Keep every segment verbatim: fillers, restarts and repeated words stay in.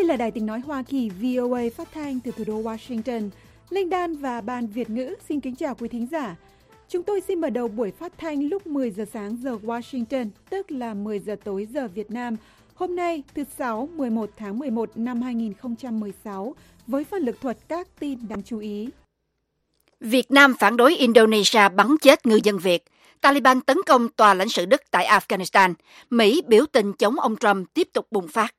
là Đài Tiếng nói Hoa Kỳ vê o a phát thanh từ thủ đô Washington. Linh Đan và Ban Việt ngữ xin kính chào quý thính giả. Chúng tôi xin mở đầu buổi phát thanh lúc mười giờ sáng giờ Washington, tức là mười giờ tối giờ Việt Nam. Hôm nay, thứ Sáu, mười một tháng mười một năm hai nghìn không trăm mười sáu, với phần lực thuật các tin đáng chú ý. Việt Nam phản đối Indonesia bắn chết ngư dân Việt. Taliban tấn công tòa lãnh sự Đức tại Afghanistan. Mỹ biểu tình chống ông Trump tiếp tục bùng phát.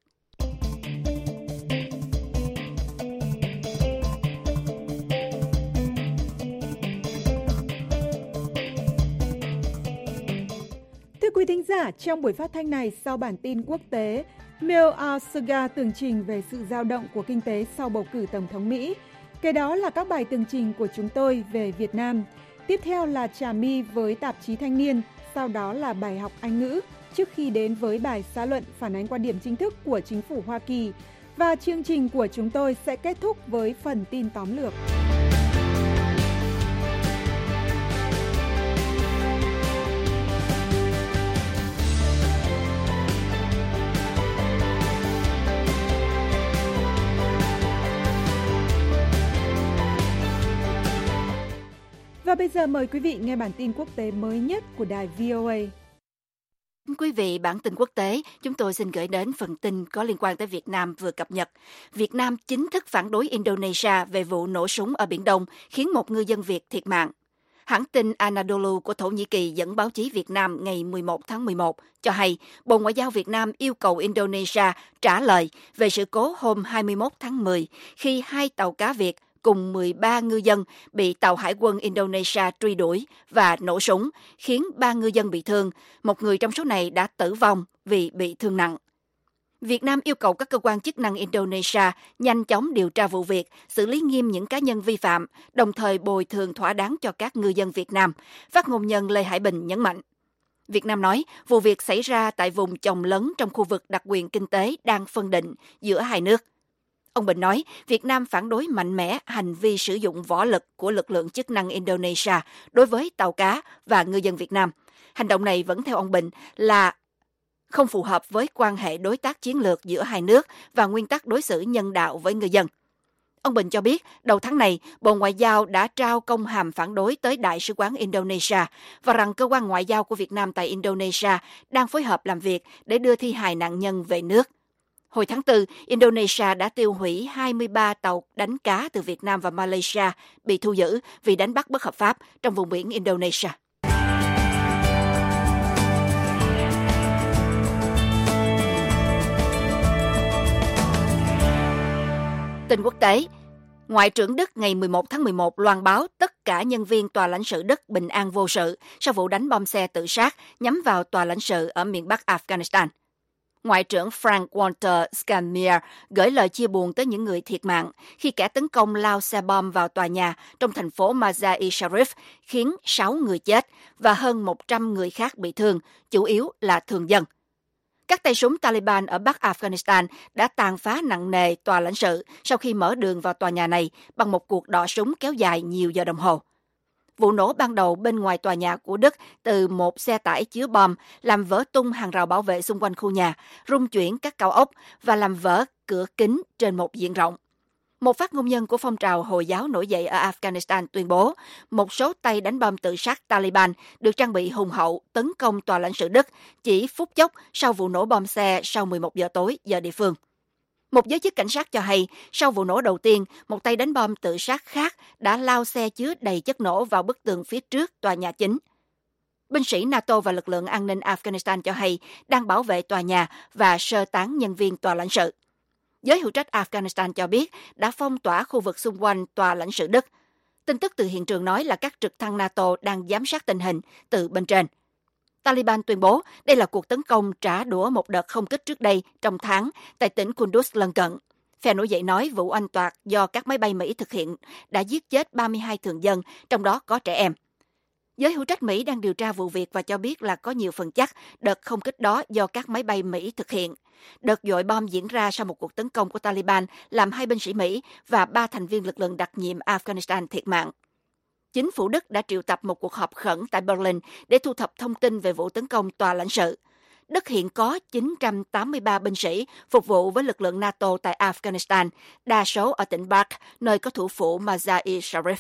Thưa quý thính giả, trong buổi phát thanh này, sau bản tin quốc tế, Neil Arsaga tường trình về sự dao động của kinh tế sau bầu cử Tổng thống Mỹ. Kế đó là các bài tường trình của chúng tôi về Việt Nam. Tiếp theo là Trà My với tạp chí Thanh niên, sau đó là bài học Anh ngữ, trước khi đến với bài xã luận phản ánh quan điểm chính thức của chính phủ Hoa Kỳ. Và chương trình của chúng tôi sẽ kết thúc với phần tin tóm lược. Và bây giờ mời quý vị nghe bản tin quốc tế mới nhất của đài vê o a. Quý vị, bản tin quốc tế, chúng tôi xin gửi đến phần tin có liên quan tới Việt Nam vừa cập nhật. Việt Nam chính thức phản đối Indonesia về vụ nổ súng ở Biển Đông, khiến một ngư dân Việt thiệt mạng. Hãng tin Anadolu của Thổ Nhĩ Kỳ dẫn báo chí Việt Nam ngày mười một tháng mười một cho hay Bộ Ngoại giao Việt Nam yêu cầu Indonesia trả lời về sự cố hôm hai mươi mốt tháng mười khi hai tàu cá Việt cùng mười ba ngư dân bị tàu hải quân Indonesia truy đuổi và nổ súng, khiến ba ngư dân bị thương. Một người trong số này đã tử vong vì bị thương nặng. Việt Nam yêu cầu các cơ quan chức năng Indonesia nhanh chóng điều tra vụ việc, xử lý nghiêm những cá nhân vi phạm, đồng thời bồi thường thỏa đáng cho các ngư dân Việt Nam. Phát ngôn nhân Lê Hải Bình nhấn mạnh. Việt Nam nói, vụ việc xảy ra tại vùng chồng lấn trong khu vực đặc quyền kinh tế đang phân định giữa hai nước. Ông Bình nói, Việt Nam phản đối mạnh mẽ hành vi sử dụng võ lực của lực lượng chức năng Indonesia đối với tàu cá và ngư dân Việt Nam. Hành động này vẫn theo ông Bình là không phù hợp với quan hệ đối tác chiến lược giữa hai nước và nguyên tắc đối xử nhân đạo với ngư dân. Ông Bình cho biết, đầu tháng này, Bộ Ngoại giao đã trao công hàm phản đối tới Đại sứ quán Indonesia và rằng cơ quan ngoại giao của Việt Nam tại Indonesia đang phối hợp làm việc để đưa thi hài nạn nhân về nước. Hồi tháng tư, Indonesia đã tiêu hủy hai mươi ba tàu đánh cá từ Việt Nam và Malaysia bị thu giữ vì đánh bắt bất hợp pháp trong vùng biển Indonesia. Tin quốc tế, Ngoại trưởng Đức ngày mười một tháng mười một loan báo tất cả nhân viên tòa lãnh sự Đức bình an vô sự sau vụ đánh bom xe tự sát nhắm vào tòa lãnh sự ở miền Bắc Afghanistan. Ngoại trưởng Frank-Walter Steinmeier gửi lời chia buồn tới những người thiệt mạng khi kẻ tấn công lao xe bom vào tòa nhà trong thành phố Mazar-i-Sharif khiến sáu người chết và hơn một trăm người khác bị thương, chủ yếu là thường dân. Các tay súng Taliban ở Bắc Afghanistan đã tàn phá nặng nề tòa lãnh sự sau khi mở đường vào tòa nhà này bằng một cuộc đọ súng kéo dài nhiều giờ đồng hồ. Vụ nổ ban đầu bên ngoài tòa nhà của Đức từ một xe tải chứa bom làm vỡ tung hàng rào bảo vệ xung quanh khu nhà, rung chuyển các cao ốc và làm vỡ cửa kính trên một diện rộng. Một phát ngôn nhân của phong trào Hồi giáo nổi dậy ở Afghanistan tuyên bố một số tay đánh bom tự sát Taliban được trang bị hùng hậu tấn công tòa lãnh sự Đức chỉ phút chốc sau vụ nổ bom xe sau mười một giờ tối giờ địa phương. Một giới chức cảnh sát cho hay, sau vụ nổ đầu tiên, một tay đánh bom tự sát khác đã lao xe chứa đầy chất nổ vào bức tường phía trước tòa nhà chính. Binh sĩ NATO và lực lượng an ninh Afghanistan cho hay đang bảo vệ tòa nhà và sơ tán nhân viên tòa lãnh sự. Giới hữu trách Afghanistan cho biết đã phong tỏa khu vực xung quanh tòa lãnh sự Đức. Tin tức từ hiện trường nói là các trực thăng NATO đang giám sát tình hình từ bên trên. Taliban tuyên bố đây là cuộc tấn công trả đũa một đợt không kích trước đây trong tháng tại tỉnh Kunduz lân cận. Phe nổi dậy nói vụ oanh tạc do các máy bay Mỹ thực hiện đã giết chết ba mươi hai thường dân, trong đó có trẻ em. Giới hữu trách Mỹ đang điều tra vụ việc và cho biết là có nhiều phần chắc đợt không kích đó do các máy bay Mỹ thực hiện. Đợt dội bom diễn ra sau một cuộc tấn công của Taliban làm hai binh sĩ Mỹ và ba thành viên lực lượng đặc nhiệm Afghanistan thiệt mạng. Chính phủ Đức đã triệu tập một cuộc họp khẩn tại Berlin để thu thập thông tin về vụ tấn công tòa lãnh sự. Đức hiện có chín trăm tám mươi ba binh sĩ phục vụ với lực lượng NATO tại Afghanistan, đa số ở tỉnh Balkh, nơi có thủ phủ Mazar-i-Sharif.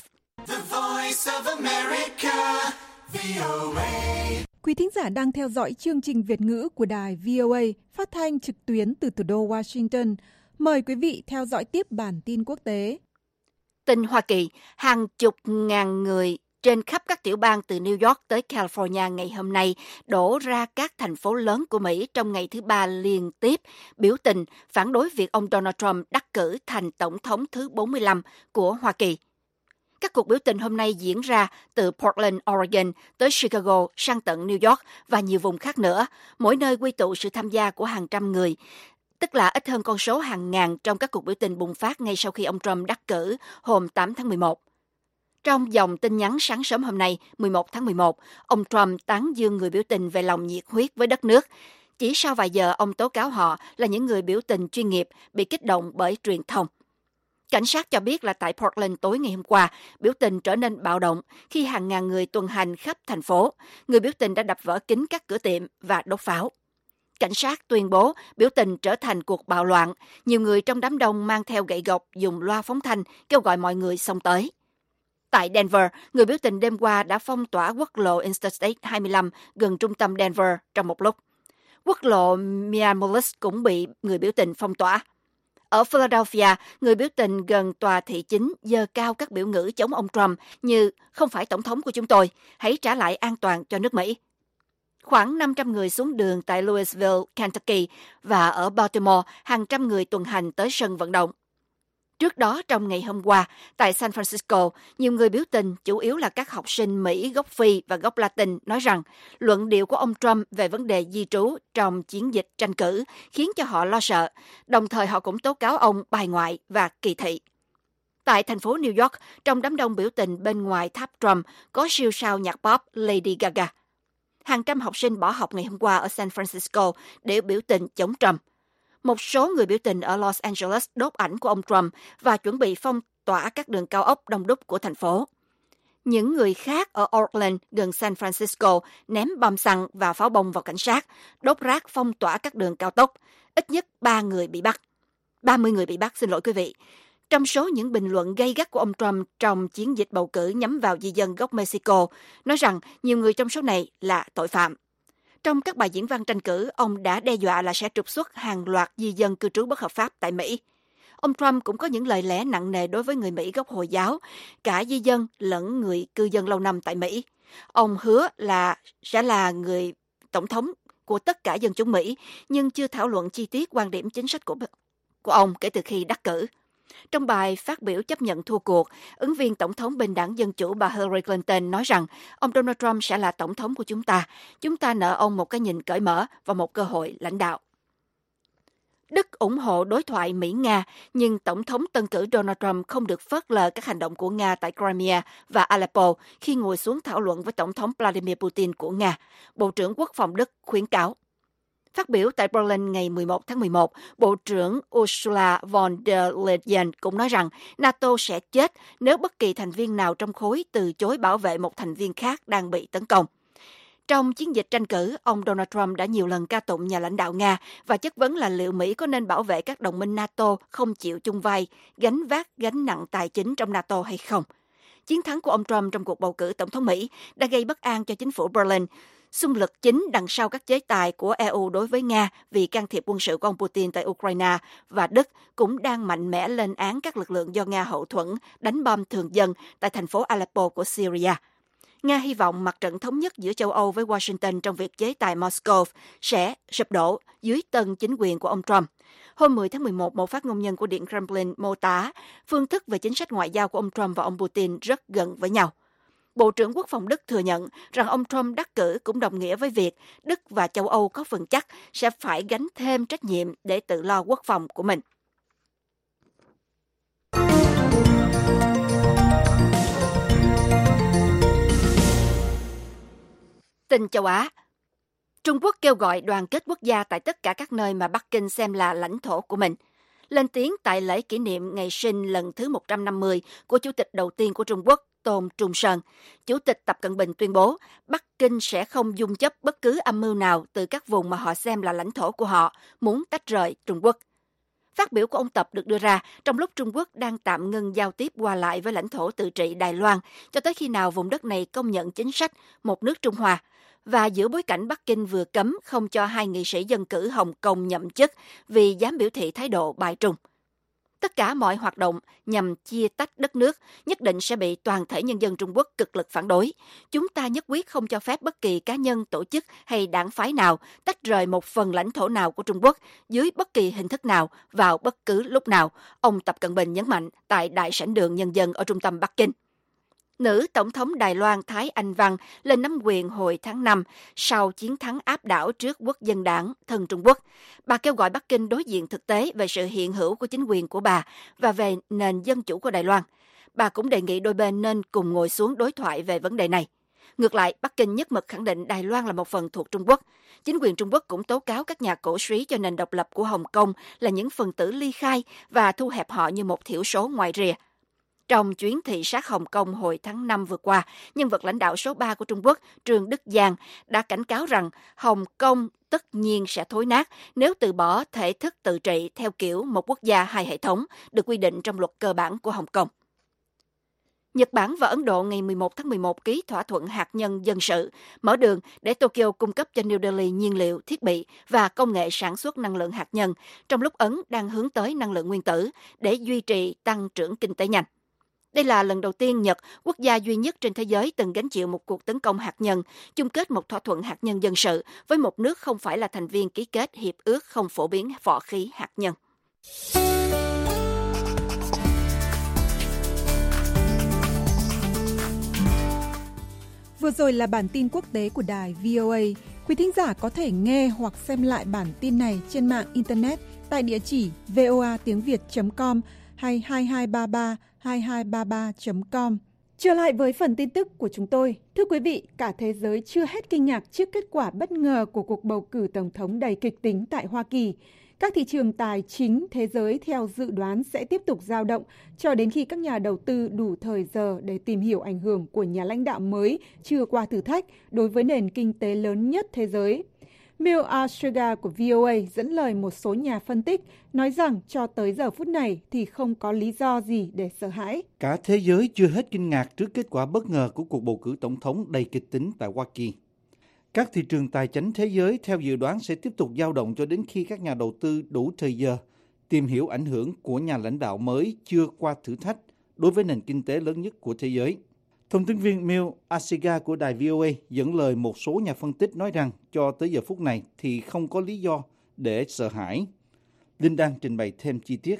Quý thính giả đang theo dõi chương trình Việt ngữ của đài vê o a phát thanh trực tuyến từ thủ đô Washington. Mời quý vị theo dõi tiếp bản tin quốc tế. Tin Hoa Kỳ, hàng chục ngàn người trên khắp các tiểu bang từ New York tới California ngày hôm nay đổ ra các thành phố lớn của Mỹ trong ngày thứ ba liên tiếp biểu tình phản đối việc ông Donald Trump đắc cử thành tổng thống thứ bốn mươi lăm của Hoa Kỳ. Các cuộc biểu tình hôm nay diễn ra từ Portland, Oregon tới Chicago sang tận New York và nhiều vùng khác nữa, mỗi nơi quy tụ sự tham gia của hàng trăm người, tức là ít hơn con số hàng ngàn trong các cuộc biểu tình bùng phát ngay sau khi ông Trump đắc cử hôm tám tháng mười một. Trong dòng tin nhắn sáng sớm hôm nay, mười một tháng mười một, ông Trump tán dương người biểu tình về lòng nhiệt huyết với đất nước. Chỉ sau vài giờ, ông tố cáo họ là những người biểu tình chuyên nghiệp bị kích động bởi truyền thông. Cảnh sát cho biết là tại Portland tối ngày hôm qua, biểu tình trở nên bạo động khi hàng ngàn người tuần hành khắp thành phố. Người biểu tình đã đập vỡ kính các cửa tiệm và đốt pháo. Cảnh sát tuyên bố biểu tình trở thành cuộc bạo loạn. Nhiều người trong đám đông mang theo gậy gộc dùng loa phóng thanh kêu gọi mọi người xông tới. Tại Denver, người biểu tình đêm qua đã phong tỏa quốc lộ Interstate hai mươi lăm gần trung tâm Denver trong một lúc. Quốc lộ Minneapolis cũng bị người biểu tình phong tỏa. Ở Philadelphia, người biểu tình gần tòa thị chính giơ cao các biểu ngữ chống ông Trump như "không phải tổng thống của chúng tôi, hãy trả lại an toàn cho nước Mỹ". Khoảng năm trăm người xuống đường tại Louisville, Kentucky và ở Baltimore, hàng trăm người tuần hành tới sân vận động. Trước đó, trong ngày hôm qua, tại San Francisco, nhiều người biểu tình, chủ yếu là các học sinh Mỹ gốc Phi và gốc Latin, nói rằng luận điệu của ông Trump về vấn đề di trú trong chiến dịch tranh cử khiến cho họ lo sợ, đồng thời họ cũng tố cáo ông bài ngoại và kỳ thị. Tại thành phố New York, trong đám đông biểu tình bên ngoài tháp Trump có siêu sao nhạc pop Lady Gaga. Hàng trăm học sinh bỏ học ngày hôm qua ở San Francisco để biểu tình chống Trump. Một số người biểu tình ở Los Angeles đốt ảnh của ông Trump và chuẩn bị phong tỏa các đường cao ốc đông đúc của thành phố. Những người khác ở Oakland gần San Francisco ném bom xăng và pháo bông vào cảnh sát, đốt rác phong tỏa các đường cao tốc. Ít nhất ba người bị bắt. ba mươi người bị bắt, xin lỗi quý vị. Trong số những bình luận gay gắt của ông Trump trong chiến dịch bầu cử nhắm vào di dân gốc Mexico, nói rằng nhiều người trong số này là tội phạm. Trong các bài diễn văn tranh cử, ông đã đe dọa là sẽ trục xuất hàng loạt di dân cư trú bất hợp pháp tại Mỹ. Ông Trump cũng có những lời lẽ nặng nề đối với người Mỹ gốc Hồi giáo, cả di dân lẫn người cư dân lâu năm tại Mỹ. Ông hứa là sẽ là người tổng thống của tất cả dân chúng Mỹ, nhưng chưa thảo luận chi tiết quan điểm chính sách của, của ông kể từ khi đắc cử. Trong bài phát biểu chấp nhận thua cuộc, ứng viên tổng thống bên đảng Dân Chủ bà Hillary Clinton nói rằng ông Donald Trump sẽ là tổng thống của chúng ta. Chúng ta nợ ông một cái nhìn cởi mở và một cơ hội lãnh đạo. Đức ủng hộ đối thoại Mỹ-Nga, nhưng Tổng thống tân cử Donald Trump không được phớt lờ các hành động của Nga tại Crimea và Aleppo khi ngồi xuống thảo luận với Tổng thống Vladimir Putin của Nga, Bộ trưởng Quốc phòng Đức khuyến cáo. Phát biểu tại Berlin ngày mười một tháng mười một, Bộ trưởng Ursula von der Leyen cũng nói rằng NATO sẽ chết nếu bất kỳ thành viên nào trong khối từ chối bảo vệ một thành viên khác đang bị tấn công. Trong chiến dịch tranh cử, ông Donald Trump đã nhiều lần ca tụng nhà lãnh đạo Nga và chất vấn là liệu Mỹ có nên bảo vệ các đồng minh NATO không chịu chung vai, gánh vác gánh nặng tài chính trong NATO hay không. Chiến thắng của ông Trump trong cuộc bầu cử tổng thống Mỹ đã gây bất an cho chính phủ Berlin, xung lực chính đằng sau các chế tài của e u đối với Nga vì can thiệp quân sự của ông Putin tại Ukraine, và Đức cũng đang mạnh mẽ lên án các lực lượng do Nga hậu thuẫn đánh bom thường dân tại thành phố Aleppo của Syria. Nga hy vọng mặt trận thống nhất giữa châu Âu với Washington trong việc chế tài Moscow sẽ sụp đổ dưới tân chính quyền của ông Trump. Hôm mười tháng mười một, một phát ngôn nhân của Điện Kremlin mô tả phương thức về chính sách ngoại giao của ông Trump và ông Putin rất gần với nhau. Bộ trưởng Quốc phòng Đức thừa nhận rằng ông Trump đắc cử cũng đồng nghĩa với việc Đức và châu Âu có phần chắc sẽ phải gánh thêm trách nhiệm để tự lo quốc phòng của mình. Tin châu Á. Trung Quốc kêu gọi đoàn kết quốc gia tại tất cả các nơi mà Bắc Kinh xem là lãnh thổ của mình. Lên tiếng tại lễ kỷ niệm ngày sinh lần thứ một trăm năm mươi của Chủ tịch đầu tiên của Trung Quốc, Tôn Trung Sơn. Chủ tịch Tập Cận Bình tuyên bố Bắc Kinh sẽ không dung chấp bất cứ âm mưu nào từ các vùng mà họ xem là lãnh thổ của họ, muốn tách rời Trung Quốc. Phát biểu của ông Tập được đưa ra trong lúc Trung Quốc đang tạm ngưng giao tiếp qua lại với lãnh thổ tự trị Đài Loan cho tới khi nào vùng đất này công nhận chính sách một nước Trung Hoa, và giữa bối cảnh Bắc Kinh vừa cấm không cho hai nghị sĩ dân cử Hồng Kông nhậm chức vì dám biểu thị thái độ bài trung. Tất cả mọi hoạt động nhằm chia tách đất nước nhất định sẽ bị toàn thể nhân dân Trung Quốc cực lực phản đối. Chúng ta nhất quyết không cho phép bất kỳ cá nhân, tổ chức hay đảng phái nào tách rời một phần lãnh thổ nào của Trung Quốc dưới bất kỳ hình thức nào vào bất cứ lúc nào, ông Tập Cận Bình nhấn mạnh tại Đại sảnh đường Nhân dân ở trung tâm Bắc Kinh. Nữ Tổng thống Đài Loan Thái Anh Văn lên nắm quyền hồi tháng năm sau chiến thắng áp đảo trước Quốc dân đảng thân Trung Quốc. Bà kêu gọi Bắc Kinh đối diện thực tế về sự hiện hữu của chính quyền của bà và về nền dân chủ của Đài Loan. Bà cũng đề nghị đôi bên nên cùng ngồi xuống đối thoại về vấn đề này. Ngược lại, Bắc Kinh nhất mực khẳng định Đài Loan là một phần thuộc Trung Quốc. Chính quyền Trung Quốc cũng tố cáo các nhà cổ súy cho nền độc lập của Hồng Kông là những phần tử ly khai và thu hẹp họ như một thiểu số ngoài rìa. Trong chuyến thị sát Hồng Kông hồi tháng năm vừa qua, nhân vật lãnh đạo số ba của Trung Quốc, Trương Đức Giang, đã cảnh cáo rằng Hồng Kông tất nhiên sẽ thối nát nếu từ bỏ thể thức tự trị theo kiểu một quốc gia hai hệ thống được quy định trong luật cơ bản của Hồng Kông. Nhật Bản và Ấn Độ ngày mười một tháng mười một ký thỏa thuận hạt nhân dân sự, mở đường để Tokyo cung cấp cho New Delhi nhiên liệu, thiết bị và công nghệ sản xuất năng lượng hạt nhân, trong lúc Ấn đang hướng tới năng lượng nguyên tử để duy trì tăng trưởng kinh tế nhanh. Đây là lần đầu tiên Nhật, quốc gia duy nhất trên thế giới từng gánh chịu một cuộc tấn công hạt nhân, chung kết một thỏa thuận hạt nhân dân sự với một nước không phải là thành viên ký kết hiệp ước không phổ biến võ khí hạt nhân. Vừa rồi là bản tin quốc tế của đài vê o a. Quý thính giả có thể nghe hoặc xem lại bản tin này trên mạng Internet tại địa chỉ voa tiếng việt chấm com hay hai hai ba ba hai hai ba ba chấm com. Trở lại với phần tin tức của chúng tôi. Thưa quý vị, cả thế giới chưa hết kinh ngạc trước kết quả bất ngờ của cuộc bầu cử tổng thống đầy kịch tính tại Hoa Kỳ. Các thị trường tài chính thế giới theo dự đoán sẽ tiếp tục dao động cho đến khi các nhà đầu tư đủ thời giờ để tìm hiểu ảnh hưởng của nhà lãnh đạo mới chưa qua thử thách đối với nền kinh tế lớn nhất thế giới. Neil Armstrong của vê o a dẫn lời một số nhà phân tích nói rằng cho tới giờ phút này thì không có lý do gì để sợ hãi. Cả thế giới chưa hết kinh ngạc trước kết quả bất ngờ của cuộc bầu cử tổng thống đầy kịch tính tại Hoa Kỳ. Các thị trường tài chính thế giới theo dự đoán sẽ tiếp tục dao động cho đến khi các nhà đầu tư đủ thời giờ tìm hiểu ảnh hưởng của nhà lãnh đạo mới chưa qua thử thách đối với nền kinh tế lớn nhất của thế giới. Thông tin viên Neil Armstrong của đài vê o a dẫn lời một số nhà phân tích nói rằng cho tới giờ phút này thì không có lý do để sợ hãi. Linh đang trình bày thêm chi tiết.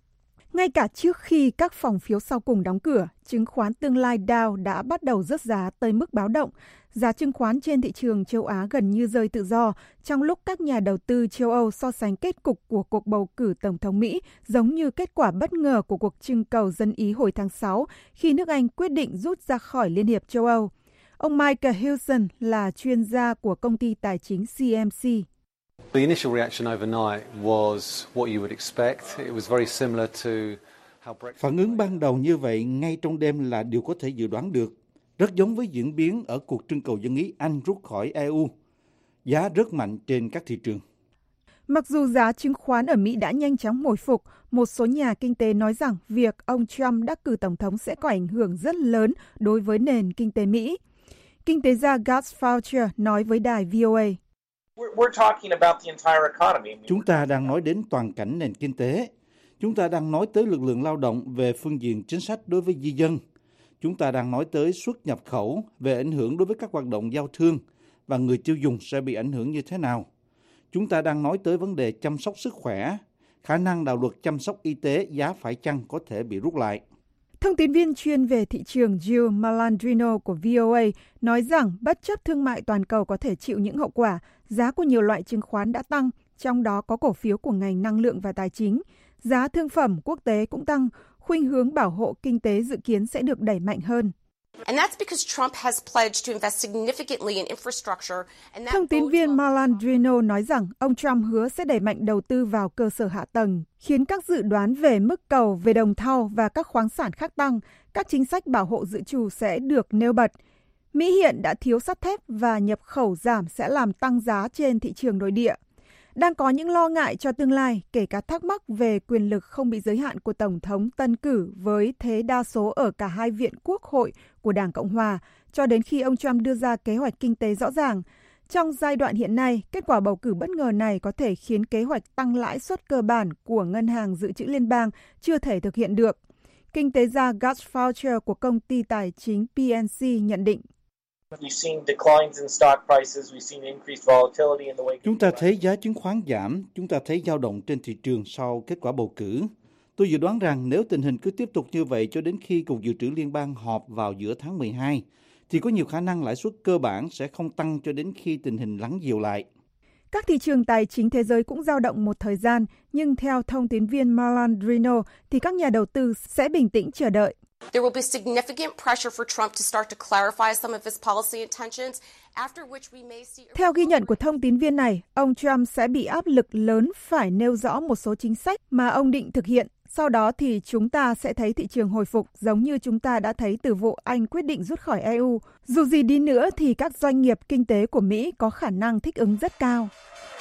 Ngay cả trước khi các phòng phiếu sau cùng đóng cửa, chứng khoán tương lai Dow đã bắt đầu rớt giá tới mức báo động. Giá chứng khoán trên thị trường châu Á gần như rơi tự do, trong lúc các nhà đầu tư châu Âu so sánh kết cục của cuộc bầu cử Tổng thống Mỹ giống như kết quả bất ngờ của cuộc trưng cầu dân Ý hồi tháng sáu khi nước Anh quyết định rút ra khỏi Liên hiệp châu Âu. Ông Michael Hilson là chuyên gia của công ty tài chính xê em xê. The initial reaction overnight was what you would expect. It was very similar to how Brexit. Phản ứng ban đầu như vậy ngay trong đêm là điều có thể dự đoán được, rất giống với diễn biến ở cuộc trưng cầu dân Ý Anh rút khỏi e u. Giá rất mạnh trên các thị trường. Mặc dù giá chứng khoán ở Mỹ đã nhanh chóng hồi phục, một số nhà kinh tế nói rằng việc ông Trump đắc cử tổng thống sẽ có ảnh hưởng rất lớn đối với nền kinh tế Mỹ. Kinh tế gia Gus Faucher nói với đài vê o a. Chúng ta đang nói đến toàn cảnh nền kinh tế. Chúng ta đang nói tới lực lượng lao động về phương diện chính sách đối với di dân. Chúng ta đang nói tới xuất nhập khẩu về ảnh hưởng đối với các hoạt động giao thương và người tiêu dùng sẽ bị ảnh hưởng như thế nào. Chúng ta đang nói tới vấn đề chăm sóc sức khỏe, khả năng đạo luật chăm sóc y tế giá phải chăng có thể bị rút lại. Thông tin viên chuyên về thị trường Jill Malandrino của vê o a nói rằng bất chấp thương mại toàn cầu có thể chịu những hậu quả, giá của nhiều loại chứng khoán đã tăng, trong đó có cổ phiếu của ngành năng lượng và tài chính. Giá thương phẩm quốc tế cũng tăng, khuynh hướng bảo hộ kinh tế dự kiến sẽ được đẩy mạnh hơn. Thông tín viên Malandrino nói rằng ông Trump hứa sẽ đẩy mạnh đầu tư vào cơ sở hạ tầng, khiến các dự đoán về mức cầu về đồng thau và các khoáng sản khác tăng, các chính sách bảo hộ dự trù sẽ được nêu bật. Mỹ hiện đã thiếu sắt thép và nhập khẩu giảm sẽ làm tăng giá trên thị trường nội địa. Đang có những lo ngại cho tương lai, kể cả thắc mắc về quyền lực không bị giới hạn của Tổng thống tân cử với thế đa số ở cả hai viện Quốc hội của Đảng Cộng Hòa, cho đến khi ông Trump đưa ra kế hoạch kinh tế rõ ràng. Trong giai đoạn hiện nay, kết quả bầu cử bất ngờ này có thể khiến kế hoạch tăng lãi suất cơ bản của Ngân hàng Dự trữ Liên bang chưa thể thực hiện được. Kinh tế gia Gus Faucher của công ty tài chính pê en xê nhận định. Chúng ta thấy giá chứng khoán giảm, chúng ta thấy dao động trên thị trường sau kết quả bầu cử. Tôi dự đoán rằng nếu tình hình cứ tiếp tục như vậy cho đến khi Cục Dự trữ Liên bang họp vào giữa tháng mười hai, thì có nhiều khả năng lãi suất cơ bản sẽ không tăng cho đến khi tình hình lắng dịu lại. Các thị trường tài chính thế giới cũng dao động một thời gian, nhưng theo thông tín viên Malandrino thì các nhà đầu tư sẽ bình tĩnh chờ đợi. There will be significant pressure for Trump to start to clarify some of his policy intentions, after which we may see... Theo ghi nhận của thông tín viên này, ông Trump sẽ bị áp lực lớn phải nêu rõ một số chính sách mà ông định thực hiện. Sau đó thì chúng ta sẽ thấy thị trường hồi phục giống như chúng ta đã thấy từ vụ Anh quyết định rút khỏi e u. Dù gì đi nữa thì các doanh nghiệp kinh tế của Mỹ có khả năng thích ứng rất cao.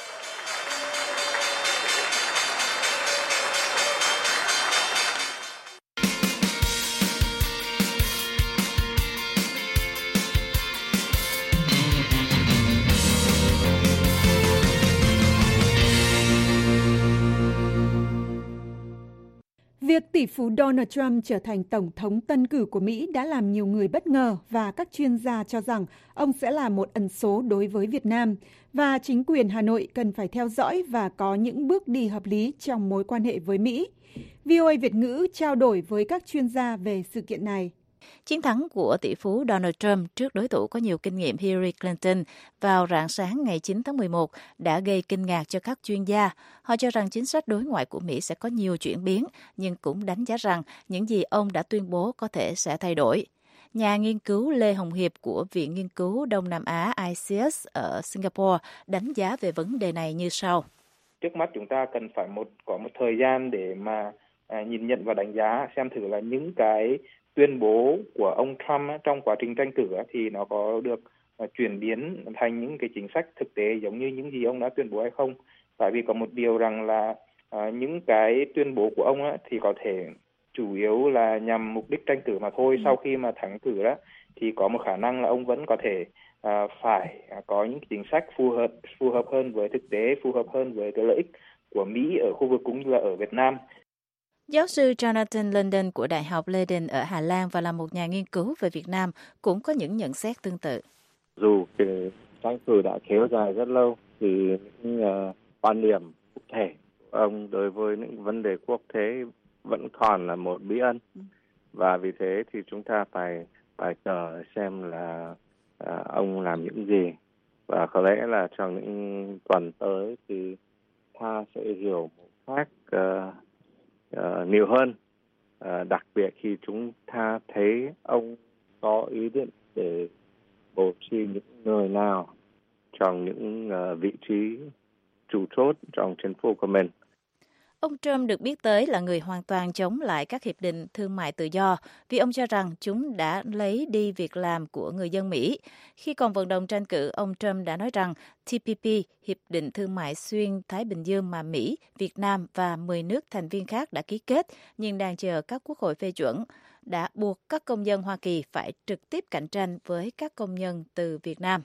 Việc tỷ phú Donald Trump trở thành tổng thống tân cử của Mỹ đã làm nhiều người bất ngờ và các chuyên gia cho rằng ông sẽ là một ẩn số đối với Việt Nam và chính quyền Hà Nội cần phải theo dõi và có những bước đi hợp lý trong mối quan hệ với Mỹ. vê o a Việt ngữ trao đổi với các chuyên gia về sự kiện này. Chiến thắng của tỷ phú Donald Trump trước đối thủ có nhiều kinh nghiệm Hillary Clinton vào rạng sáng ngày chín tháng mười một đã gây kinh ngạc cho các chuyên gia. Họ cho rằng chính sách đối ngoại của Mỹ sẽ có nhiều chuyển biến, nhưng cũng đánh giá rằng những gì ông đã tuyên bố có thể sẽ thay đổi. Nhà nghiên cứu Lê Hồng Hiệp của Viện Nghiên cứu Đông Nam Á I C S ở Singapore đánh giá về vấn đề này như sau. Trước mắt chúng ta cần phải một có một thời gian để mà à, nhìn nhận và đánh giá xem thử là những cái tuyên bố của ông Trump trong quá trình tranh cử thì nó có được chuyển biến thành những cái chính sách thực tế giống như những gì ông đã tuyên bố hay không. Tại vì có một điều rằng là à, những cái tuyên bố của ông thì có thể chủ yếu là nhằm mục đích tranh cử mà thôi. Ừ. Sau khi mà thắng cử đó thì có một khả năng là ông vẫn có thể à, phải có những chính sách phù hợp phù hợp hơn với thực tế, phù hợp hơn với cái lợi ích của Mỹ ở khu vực cũng như là ở Việt Nam. Giáo sư Jonathan Linden của Đại học Leiden ở Hà Lan và là một nhà nghiên cứu về Việt Nam cũng có những nhận xét tương tự. Dù cái tranh cử đã kéo dài rất lâu thì những uh, quan điểm cụ thể của ông đối với những vấn đề quốc tế vẫn còn là một bí ẩn. Và vì thế thì chúng ta phải phải chờ xem là uh, ông làm những gì. Và có lẽ là trong những tuần tới thì ta sẽ hiểu một khác uh, Uh, nhiều hơn, uh, đặc biệt khi chúng ta thấy ông có ý định để bổ sung những người nào trong những uh, vị trí chủ chốt trong chính phủ của mình. Ông Trump được biết tới là người hoàn toàn chống lại các hiệp định thương mại tự do vì ông cho rằng chúng đã lấy đi việc làm của người dân Mỹ. Khi còn vận động tranh cử, ông Trump đã nói rằng T P P, Hiệp định Thương mại Xuyên Thái Bình Dương mà Mỹ, Việt Nam và mười nước thành viên khác đã ký kết nhưng đang chờ các quốc hội phê chuẩn, đã buộc các công dân Hoa Kỳ phải trực tiếp cạnh tranh với các công nhân từ Việt Nam.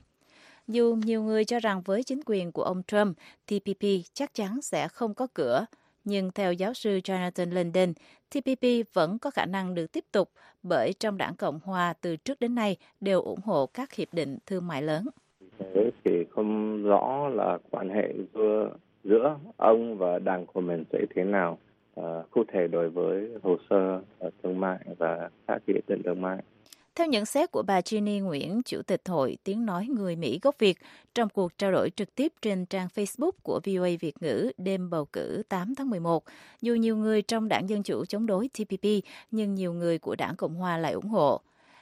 Dù nhiều người cho rằng với chính quyền của ông Trump, T P P chắc chắn sẽ không có cửa, nhưng theo giáo sư Jonathan Linden, T P P vẫn có khả năng được tiếp tục bởi trong đảng Cộng hòa từ trước đến nay đều ủng hộ các hiệp định thương mại lớn. Thế thì không rõ là quan hệ giữa, giữa ông và đảng của mình sẽ thế nào, uh, cụ thể đối với hồ sơ thương mại và các hiệp định thương mại. Theo nhận xét của bà Ginny Nguyễn, Chủ tịch Hội Tiếng Nói Người Mỹ gốc Việt, trong cuộc trao đổi trực tiếp trên trang Facebook của vê o a Việt ngữ đêm bầu cử tám tháng mười một, dù nhiều người trong đảng Dân Chủ chống đối T P P, nhưng nhiều người của đảng Cộng hòa lại ủng hộ.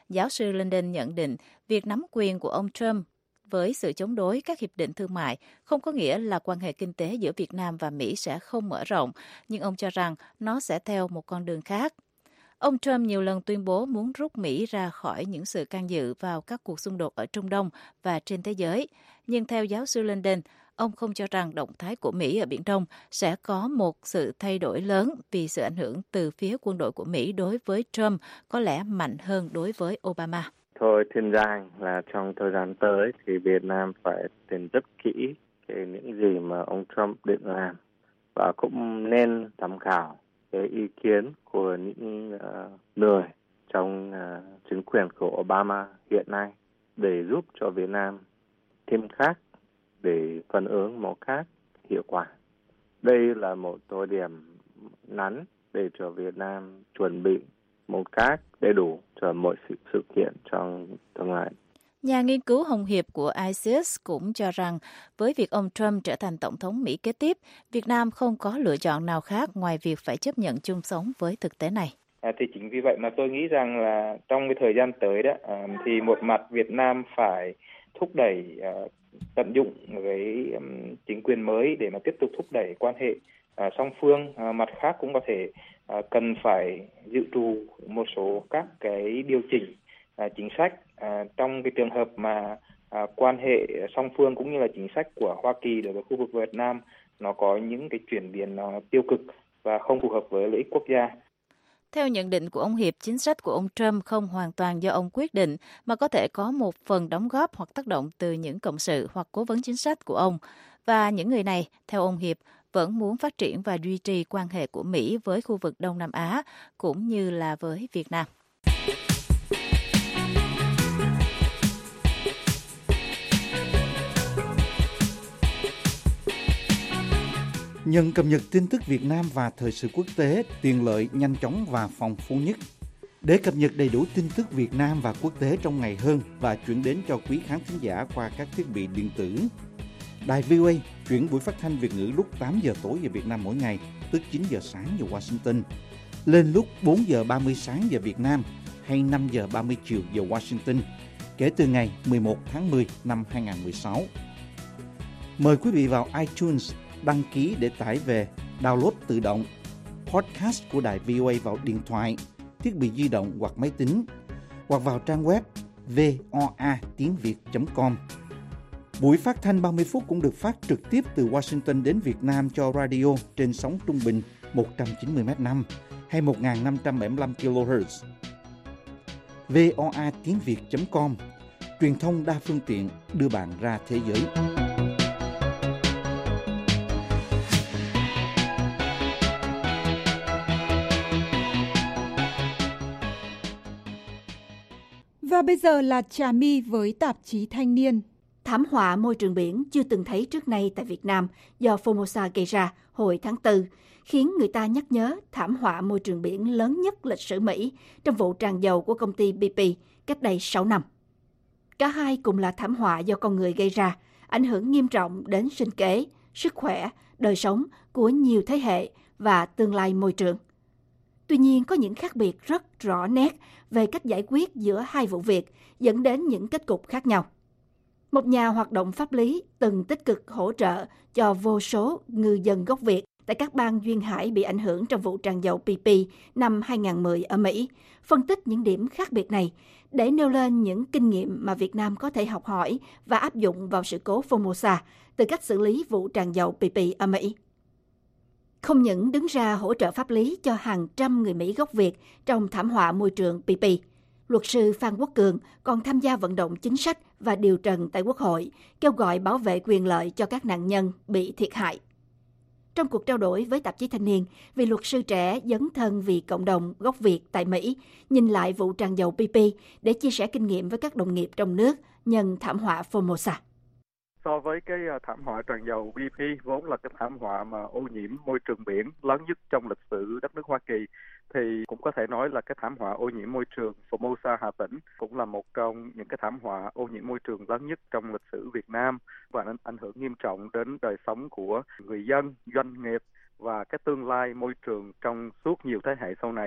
giáo sư Linden nhận định việc nắm quyền của ông Trump với sự chống đối các hiệp định thương mại không có nghĩa là quan hệ kinh tế giữa Việt Nam và Mỹ sẽ không mở rộng, nhưng ông cho rằng nó sẽ theo một con đường khác. Ông Trump nhiều lần tuyên bố muốn rút Mỹ ra khỏi những sự can dự vào các cuộc xung đột ở Trung Đông và trên thế giới. Nhưng theo giáo sư Linden, ông không cho rằng động thái của Mỹ ở Biển Đông sẽ có một sự thay đổi lớn vì sự ảnh hưởng từ phía quân đội của Mỹ đối với Trump có lẽ mạnh hơn đối với Obama. Tôi tin rằng là trong thời gian tới thì Việt Nam phải tìm rất kỹ về những gì mà ông Trump định làm và cũng nên tham khảo cái ý kiến của những uh, người trong uh, chính quyền của Obama hiện nay để giúp cho Việt Nam thêm khác để phản ứng một cách hiệu quả. Đây là một thời điểm ngắn để cho Việt Nam chuẩn bị một cách đầy đủ cho mọi sự, sự kiện trong tương lai. Nhà nghiên cứu Hồng Hiệp của i xê ét cũng cho rằng với việc ông Trump trở thành tổng thống Mỹ kế tiếp, Việt Nam không có lựa chọn nào khác ngoài việc phải chấp nhận chung sống với thực tế này. À, thì chính vì vậy mà tôi nghĩ rằng là trong cái thời gian tới đó, à, thì một mặt Việt Nam phải thúc đẩy à, tận dụng cái um, chính quyền mới để mà tiếp tục thúc đẩy quan hệ à, song phương. À, mặt khác cũng có thể à, cần phải dự trù một số các cái điều chỉnh à, chính sách à, trong cái trường hợp mà à, quan hệ song phương cũng như là chính sách của Hoa Kỳ đối với khu vực Việt Nam nó có những cái chuyển biến nó tiêu cực và không phù hợp với lợi ích quốc gia. Theo nhận định của ông Hiệp, chính sách của ông Trump không hoàn toàn do ông quyết định, mà có thể có một phần đóng góp hoặc tác động từ những cộng sự hoặc cố vấn chính sách của ông. Và những người này, theo ông Hiệp, vẫn muốn phát triển và duy trì quan hệ của Mỹ với khu vực Đông Nam Á, cũng như là với Việt Nam. Nhận cập nhật tin tức Việt Nam và thời sự quốc tế, tiện lợi, nhanh chóng và phong phú nhất. Để cập nhật đầy đủ tin tức Việt Nam và quốc tế trong ngày hơn và chuyển đến cho quý khán thính giả qua các thiết bị điện tử, Đài vê o a chuyển buổi phát thanh Việt ngữ lúc tám giờ tối giờ Việt Nam mỗi ngày, tức chín giờ sáng giờ Washington, lên lúc bốn giờ ba mươi sáng giờ Việt Nam hay năm giờ ba mươi chiều giờ Washington, kể từ ngày mười một tháng mười năm hai nghìn không trăm mười sáu. Mời quý vị vào iTunes đăng ký để tải về, download tự động podcast của Đài vê o a vào điện thoại, thiết bị di động hoặc máy tính, hoặc vào trang web voa tiếng việt chấm com. Buổi phát thanh ba mươi phút cũng được phát trực tiếp từ Washington đến Việt Nam cho radio trên sóng trung bình một trăm chín mươi mét năm hay một nghìn năm trăm bảy mươi lăm ki lô héc. voa tiếng việt chấm com, truyền thông đa phương tiện đưa bạn ra thế giới. Và bây giờ là Trà My với tạp chí Thanh niên. Thảm họa môi trường biển chưa từng thấy trước nay tại Việt Nam do Formosa gây ra hồi tháng tư, khiến người ta nhắc nhớ thảm họa môi trường biển lớn nhất lịch sử Mỹ trong vụ tràn dầu của công ty bê pê cách đây sáu năm. Cả hai cùng là thảm họa do con người gây ra, ảnh hưởng nghiêm trọng đến sinh kế, sức khỏe, đời sống của nhiều thế hệ và tương lai môi trường. Tuy nhiên, có những khác biệt rất rõ nét về cách giải quyết giữa hai vụ việc, dẫn đến những kết cục khác nhau. Một nhà hoạt động pháp lý từng tích cực hỗ trợ cho vô số ngư dân gốc Việt tại các bang duyên hải bị ảnh hưởng trong vụ tràn dầu bê pê năm hai nghìn không trăm mười ở Mỹ, phân tích những điểm khác biệt này để nêu lên những kinh nghiệm mà Việt Nam có thể học hỏi và áp dụng vào sự cố Formosa từ cách xử lý vụ tràn dầu bê pê ở Mỹ. Không những đứng ra hỗ trợ pháp lý cho hàng trăm người Mỹ gốc Việt trong thảm họa môi trường bê pê, luật sư Phan Quốc Cường còn tham gia vận động chính sách và điều trần tại Quốc hội, kêu gọi bảo vệ quyền lợi cho các nạn nhân bị thiệt hại. Trong cuộc trao đổi với tạp chí Thanh niên, vị luật sư trẻ dấn thân vì cộng đồng gốc Việt tại Mỹ nhìn lại vụ tràn dầu bê pê để chia sẻ kinh nghiệm với các đồng nghiệp trong nước nhân thảm họa Formosa. So với cái thảm họa tràn dầu bê pê vốn là cái thảm họa mà ô nhiễm môi trường biển lớn nhất trong lịch sử đất nước Hoa Kỳ, thì cũng có thể nói là cái thảm họa ô nhiễm môi trường Formosa Hà Tĩnh cũng là một trong những cái thảm họa ô nhiễm môi trường lớn nhất trong lịch sử Việt Nam và nó ảnh hưởng nghiêm trọng đến đời sống của người dân, doanh nghiệp và cái tương lai môi trường trong suốt nhiều thế hệ sau này.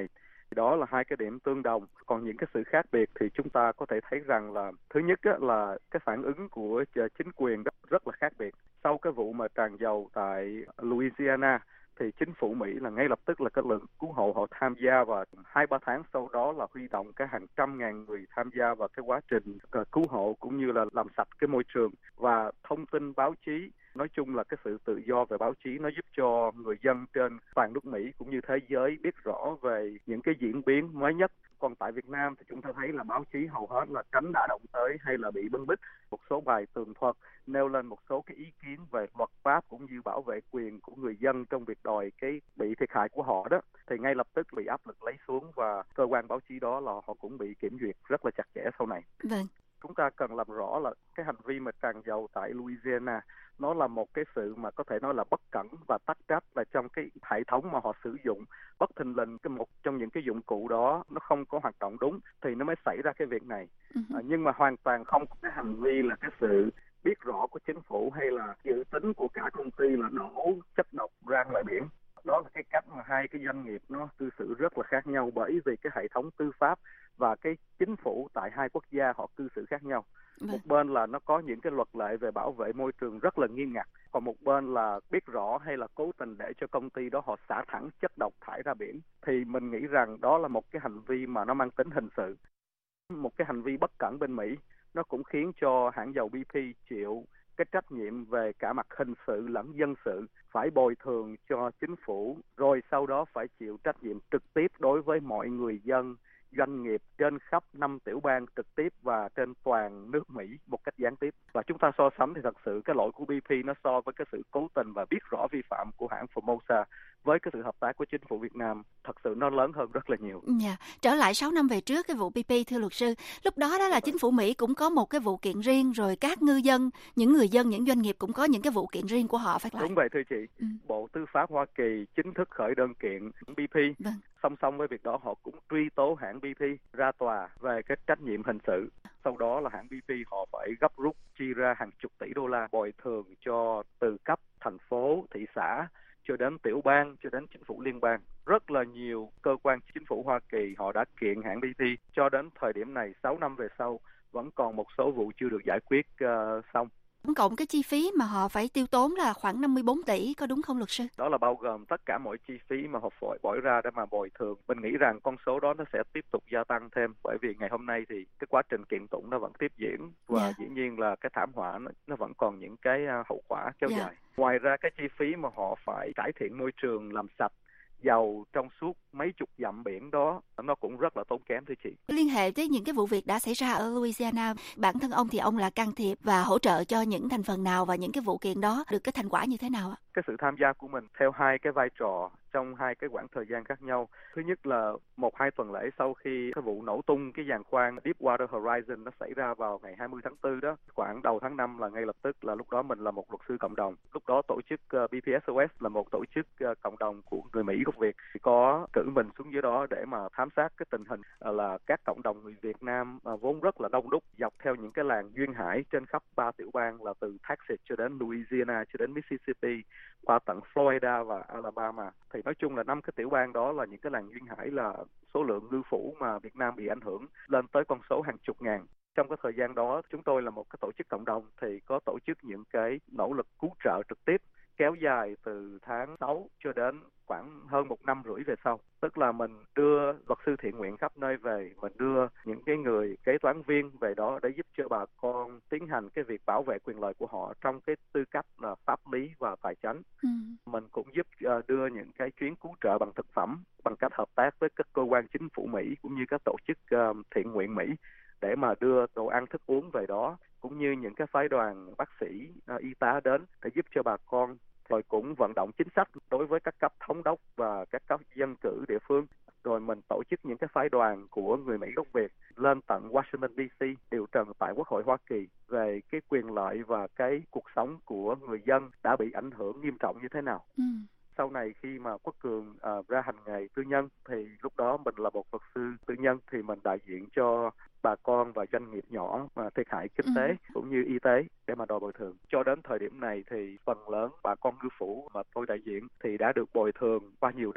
Đó là hai cái điểm tương đồng. Còn những cái sự khác biệt thì chúng ta có thể thấy rằng là thứ nhất á, là cái phản ứng của chính quyền rất, rất là khác biệt. Sau cái vụ mà tràn dầu tại Louisiana thì chính phủ Mỹ là ngay lập tức là các lực cứu hộ họ tham gia, và hai ba tháng sau đó là huy động cái hàng trăm ngàn người tham gia vào cái quá trình cứu hộ cũng như là làm sạch cái môi trường. Và thông tin báo chí, nói chung là cái sự tự do về báo chí nó giúp cho người dân trên toàn nước Mỹ cũng như thế giới biết rõ về những cái diễn biến mới nhất. Còn tại Việt Nam thì chúng ta thấy là báo chí hầu hết là tránh đả động tới hay là bị bưng bít. Một số bài tường thuật nêu lên một số cái ý kiến về luật pháp cũng như bảo vệ quyền của người dân trong việc đòi cái bị thiệt hại của họ đó, thì ngay lập tức bị áp lực lấy xuống, và cơ quan báo chí đó là họ cũng bị kiểm duyệt rất là chặt chẽ sau này. Vâng. Chúng ta cần làm rõ là cái hành vi mà tràn dầu tại Louisiana nó là một cái sự mà có thể nói là bất cẩn và tắc trách, là trong cái hệ thống mà họ sử dụng bất thình lình cái một trong những cái dụng cụ đó nó không có hoạt động đúng thì nó mới xảy ra cái việc này. Uh-huh. À, nhưng mà hoàn toàn không có cái hành vi là cái sự biết rõ của chính phủ hay là dự tính của cả công ty là đổ chất độc ra ngoài biển. Đó là cái cách mà hai cái doanh nghiệp nó cư xử rất là khác nhau, bởi vì cái hệ thống tư pháp và cái chính phủ tại hai quốc gia họ cư xử khác nhau. Vâng. Một bên là nó có những cái luật lệ về bảo vệ môi trường rất là nghiêm ngặt, còn một bên là biết rõ hay là cố tình để cho công ty đó họ xả thẳng chất độc thải ra biển. Thì mình nghĩ rằng đó là một cái hành vi mà nó mang tính hình sự. Một cái hành vi bất cẩn bên Mỹ nó cũng khiến cho hãng dầu bê pê chịu cái trách nhiệm về cả mặt hình sự lẫn dân sự, phải bồi thường cho chính phủ, rồi sau đó phải chịu trách nhiệm trực tiếp đối với mọi người dân, doanh nghiệp trên khắp năm tiểu bang trực tiếp và trên toàn nước Mỹ một cách gián tiếp. Và chúng ta so sánh thì thật sự cái lỗi của bê pê nó so với cái sự cố tình và biết rõ vi phạm của hãng Formosa với cái sự hợp tác của chính phủ Việt Nam thật sự nó lớn hơn rất là nhiều. Yeah. Trở lại sáu năm về trước cái vụ bê pê, thưa luật sư, lúc đó đó là chính phủ Mỹ cũng có một cái vụ kiện riêng, rồi các ngư dân, những người dân, những doanh nghiệp cũng có những cái vụ kiện riêng của họ, phải không? Đúng vậy thưa chị. Ừ. Bộ Tư pháp Hoa Kỳ chính thức khởi đơn kiện bê pê. Vâng. Song song với việc đó họ cũng truy tố hãng bê pê ra tòa về cái trách nhiệm hình sự. Sau đó là hãng bê pê họ phải gấp rút chi ra hàng chục tỷ đô la bồi thường cho từ cấp thành phố, thị xã cho đến tiểu bang, cho đến chính phủ liên bang. Rất là nhiều cơ quan chính phủ Hoa Kỳ họ đã kiện hãng bê pê. Cho đến thời điểm này, sáu năm về sau, vẫn còn một số vụ chưa được giải quyết uh, xong. Tổng cộng cái chi phí mà họ phải tiêu tốn là khoảng năm mươi bốn tỷ, có đúng không luật sư? Đó là bao gồm tất cả mọi chi phí mà họ phải bỏ ra để mà bồi thường. Mình nghĩ rằng con số đó nó sẽ tiếp tục gia tăng thêm, bởi vì ngày hôm nay thì cái quá trình kiện tụng nó vẫn tiếp diễn, và yeah. dĩ nhiên là cái thảm họa nó, nó vẫn còn những cái hậu quả kéo yeah. dài. Ngoài ra cái chi phí mà họ phải cải thiện môi trường, làm sạch dầu trong suốt mấy chục dặm biển đó, nó cũng rất là tốn kém thưa chị. Liên hệ tới những cái vụ việc đã xảy ra ở Louisiana, bản thân ông thì ông là can thiệp và hỗ trợ cho những thành phần nào, và những cái vụ kiện đó được cái thành quả như thế nào ạ? Cái sự tham gia của mình theo hai cái vai trò trong hai cái quãng thời gian khác nhau. Thứ nhất là một hai tuần lễ sau khi cái vụ nổ tung cái giàn khoan Deepwater Horizon nó xảy ra vào ngày hai mươi tháng tư đó, khoảng đầu tháng năm là ngay lập tức là lúc đó mình là một luật sư cộng đồng. Lúc đó tổ chức uh, bê pê ét o ét là một tổ chức uh, cộng đồng của người Mỹ gốc Việt, có cử mình xuống dưới đó để mà thám sát cái tình hình uh, là các cộng đồng người Việt Nam uh, vốn rất là đông đúc dọc theo những cái làng duyên hải trên khắp ba tiểu bang là từ Texas cho đến Louisiana cho đến Mississippi qua tận Florida và Alabama. Thì nói chung là năm cái tiểu bang đó là những cái làng duyên hải là số lượng ngư phủ mà Việt Nam bị ảnh hưởng lên tới con số hàng chục ngàn. Trong cái thời gian đó chúng tôi là một cái tổ chức cộng đồng thì có tổ chức những cái nỗ lực cứu trợ trực tiếp kéo dài từ tháng sáu cho đến khoảng hơn một năm rưỡi về sau. Tức là mình đưa luật sư thiện nguyện khắp nơi về, mình đưa những cái người kế toán viên về đó để giúp cho bà con tiến hành cái việc bảo vệ quyền lợi của họ trong cái tư cách là pháp lý và tài chánh. Ừ. Mình cũng giúp uh, đưa những cái chuyến cứu trợ bằng thực phẩm bằng cách hợp tác với các cơ quan chính phủ Mỹ cũng như các tổ chức uh, thiện nguyện Mỹ để mà đưa đồ ăn thức uống về đó, cũng như những cái phái đoàn bác sĩ, uh, y tá đến để giúp cho bà con. Rồi cũng vận động chính sách đối với các cấp thống đốc và các cấp dân cử địa phương. Rồi mình tổ chức những cái phái đoàn của người Mỹ gốc Việt lên tận Washington đê xê điều trần tại Quốc hội Hoa Kỳ về cái quyền lợi và cái cuộc sống của người dân đã bị ảnh hưởng nghiêm trọng như thế nào. Ừ. Sau này khi mà Quốc Cường uh, ra hành nghề tư nhân thì lúc đó mình là một luật sư tư nhân thì mình đại diện cho bà con và doanh nghiệp nhỏ mà thiệt hại kinh tế ừ. cũng như y tế để mà đòi bồi thường. Cho đến thời điểm này thì phần lớn bà con ngư phủ mà tôi đại diện thì đã được bồi thường qua nhiều đợt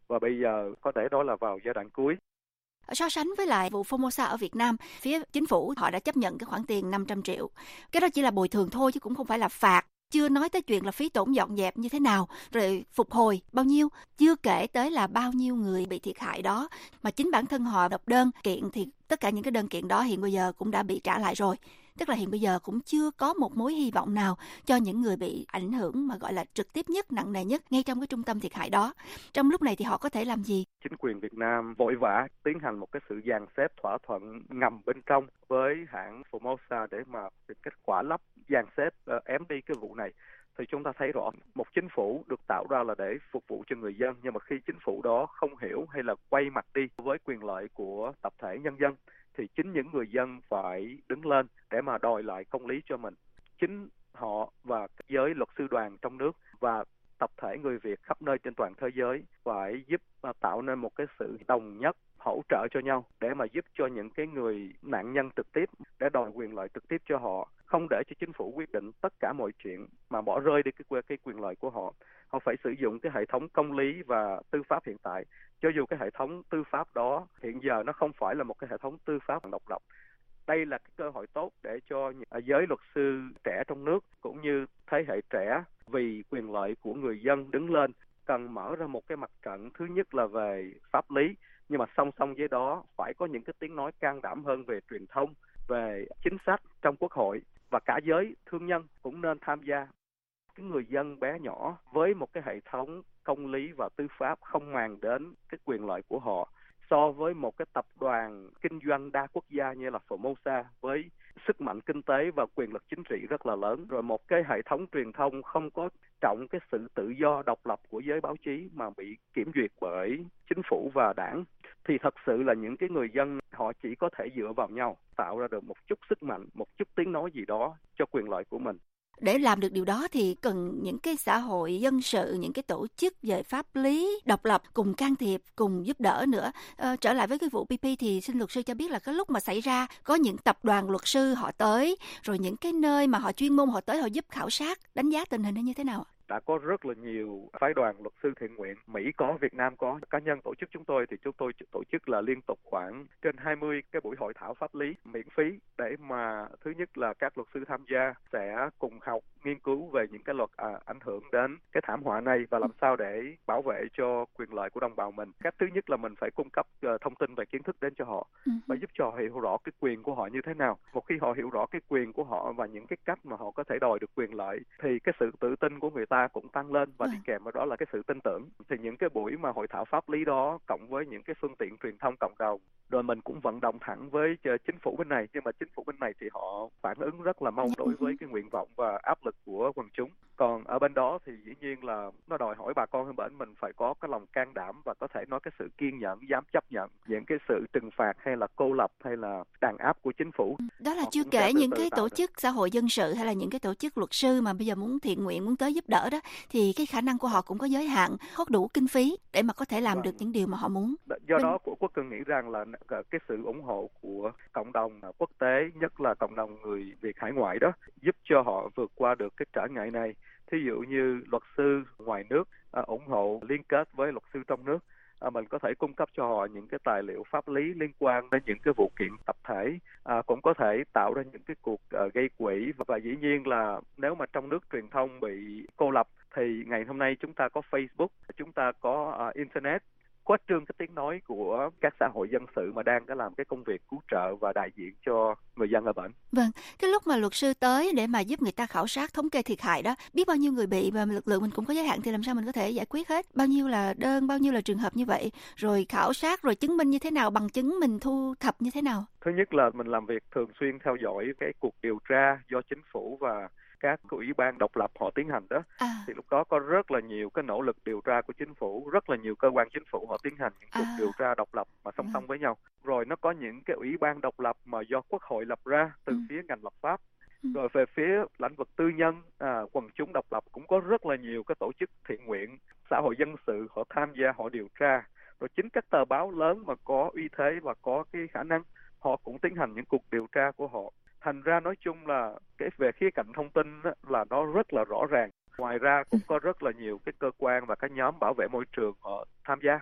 và bây giờ có thể nói là vào giai đoạn cuối. So sánh với lại vụ Formosa ở Việt Nam, phía chính phủ họ đã chấp nhận cái khoản tiền năm trăm triệu. Cái đó chỉ là bồi thường thôi chứ cũng không phải là phạt. Chưa nói tới chuyện là phí tổn dọn dẹp như thế nào, rồi phục hồi bao nhiêu, chưa kể tới là bao nhiêu người bị thiệt hại đó. Mà chính bản thân họ đọc đơn kiện thì tất cả những cái đơn kiện đó hiện bây giờ cũng đã bị trả lại rồi. Tức là hiện bây giờ cũng chưa có một mối hy vọng nào cho những người bị ảnh hưởng mà gọi là trực tiếp nhất, nặng nề nhất ngay trong cái trung tâm thiệt hại đó. Trong lúc này thì họ có thể làm gì? Chính quyền Việt Nam vội vã tiến hành một cái sự dàn xếp thỏa thuận ngầm bên trong với hãng Formosa để mà tìm cách khỏa lấp, dàn xếp uh, ém đi cái vụ này. Thì chúng ta thấy rõ một chính phủ được tạo ra là để phục vụ cho người dân, nhưng mà khi chính phủ đó không hiểu hay là quay mặt đi với quyền lợi của tập thể nhân dân, thì chính những người dân phải đứng lên để mà đòi lại công lý cho mình. Chính họ và giới luật sư đoàn trong nước và tập thể người Việt khắp nơi trên toàn thế giới phải giúp tạo nên một cái sự đồng nhất, hỗ trợ cho nhau để mà giúp cho những cái người nạn nhân trực tiếp để đòi quyền lợi trực tiếp cho họ, không để cho chính phủ quyết định tất cả mọi chuyện mà bỏ rơi đi cái cái quyền lợi của họ. Họ phải sử dụng cái hệ thống công lý và tư pháp hiện tại, cho dù cái hệ thống tư pháp đó hiện giờ nó không phải là một cái hệ thống tư pháp độc lập. Đây là cái cơ hội tốt để cho giới luật sư trẻ trong nước cũng như thế hệ trẻ vì quyền lợi của người dân đứng lên, cần mở ra một cái mặt trận thứ nhất là về pháp lý, nhưng mà song song với đó phải có những cái tiếng nói can đảm hơn về truyền thông, về chính sách trong quốc hội, và cả giới thương nhân cũng nên tham gia. Cái người dân bé nhỏ với một cái hệ thống công lý và tư pháp không màng đến cái quyền lợi của họ, so với một cái tập đoàn kinh doanh đa quốc gia như là Formosa với sức mạnh kinh tế và quyền lực chính trị rất là lớn, rồi một cái hệ thống truyền thông không có trọng cái sự tự do độc lập của giới báo chí mà bị kiểm duyệt bởi chính phủ và đảng, thì thật sự là những cái người dân họ chỉ có thể dựa vào nhau, tạo ra được một chút sức mạnh, một chút tiếng nói gì đó cho quyền lợi của mình. Để làm được điều đó thì cần những cái xã hội dân sự, những cái tổ chức về pháp lý độc lập cùng can thiệp, cùng giúp đỡ nữa. Ờ, trở lại với cái vụ pê pê thì xin luật sư cho biết là cái lúc mà xảy ra có những tập đoàn luật sư họ tới, rồi những cái nơi mà họ chuyên môn họ tới họ giúp khảo sát, đánh giá tình hình như thế nào? Đã có rất là nhiều phái đoàn luật sư thiện nguyện, Mỹ có, Việt Nam có. Cá nhân tổ chức chúng tôi thì chúng tôi tổ chức là liên tục khoảng trên hai mươi cái buổi hội thảo pháp lý miễn phí để mà thứ nhất là các luật sư tham gia sẽ cùng học, nghiên cứu về những cái luật à, ảnh hưởng đến cái thảm họa này và làm sao để bảo vệ cho quyền lợi của đồng bào mình. Cách thứ nhất là mình phải cung cấp uh, thông tin về kiến thức đến cho họ và giúp cho họ hiểu rõ cái quyền của họ như thế nào. Một khi họ hiểu rõ cái quyền của họ và những cái cách mà họ có thể đòi được quyền lợi thì cái sự tự tin của người ta cũng tăng lên, và đi kèm với đó là cái sự tin tưởng. Thì những cái buổi mà hội thảo pháp lý đó cộng với những cái phương tiện truyền thông cộng đồng, rồi mình cũng vận động thẳng với chính phủ bên này, nhưng mà chính phủ bên này thì họ phản ứng rất là mau đối với cái nguyện vọng và áp lực của quần chúng. Còn ở bên đó thì dĩ nhiên là nó đòi hỏi bà con bên bển mình phải có cái lòng can đảm và có thể nói cái sự kiên nhẫn, dám chấp nhận những cái sự trừng phạt hay là cô lập hay là đàn áp của chính phủ. Đó là chưa kể những cái tổ chức xã hội dân sự hay là những cái tổ chức luật sư mà bây giờ muốn thiện nguyện, muốn tới giúp đỡ đó, thì cái khả năng của họ cũng có giới hạn, không đủ kinh phí để mà có thể làm vâng. được những điều mà họ muốn. Do đó của Quốc Cường nghĩ rằng là cái sự ủng hộ của cộng đồng quốc tế, nhất là cộng đồng người Việt hải ngoại đó, giúp cho họ vượt qua được cái trở ngại này. Thí dụ như luật sư ngoài nước à, ủng hộ liên kết với luật sư trong nước, à, mình có thể cung cấp cho họ những cái tài liệu pháp lý liên quan đến những cái vụ kiện tập thể, à, cũng có thể tạo ra những cái cuộc à, gây quỹ, và, và dĩ nhiên là nếu mà trong nước truyền thông bị cô lập thì ngày hôm nay chúng ta có Facebook, chúng ta có uh, Internet, khuếch trương cái tiếng nói của các xã hội dân sự mà đang có làm cái công việc cứu trợ và đại diện cho người dân ở bển. Vâng, cái lúc mà luật sư tới để mà giúp người ta khảo sát thống kê thiệt hại đó, biết bao nhiêu người bị và lực lượng mình cũng có giới hạn thì làm sao mình có thể giải quyết hết? Bao nhiêu là đơn, bao nhiêu là trường hợp như vậy, rồi khảo sát, rồi chứng minh như thế nào, bằng chứng mình thu thập như thế nào? Thứ nhất là mình làm việc thường xuyên theo dõi cái cuộc điều tra do chính phủ và các ủy ban độc lập họ tiến hành đó, à. thì lúc đó có rất là nhiều cái nỗ lực điều tra của chính phủ, rất là nhiều cơ quan chính phủ họ tiến hành những cuộc à. điều tra độc lập mà song song à. với nhau. Rồi nó có những cái ủy ban độc lập mà do Quốc hội lập ra từ ừ. phía ngành lập pháp. Ừ. Rồi về phía lĩnh vực tư nhân, à, quần chúng độc lập cũng có rất là nhiều cái tổ chức thiện nguyện, xã hội dân sự họ tham gia, họ điều tra. Rồi chính các tờ báo lớn mà có uy thế và có cái khả năng, họ cũng tiến hành những cuộc điều tra của họ. Thành ra nói chung là cái về khía cạnh thông tin đó, là nó rất là rõ ràng. Ngoài ra cũng có rất là nhiều cái cơ quan và các nhóm bảo vệ môi trường họ tham gia.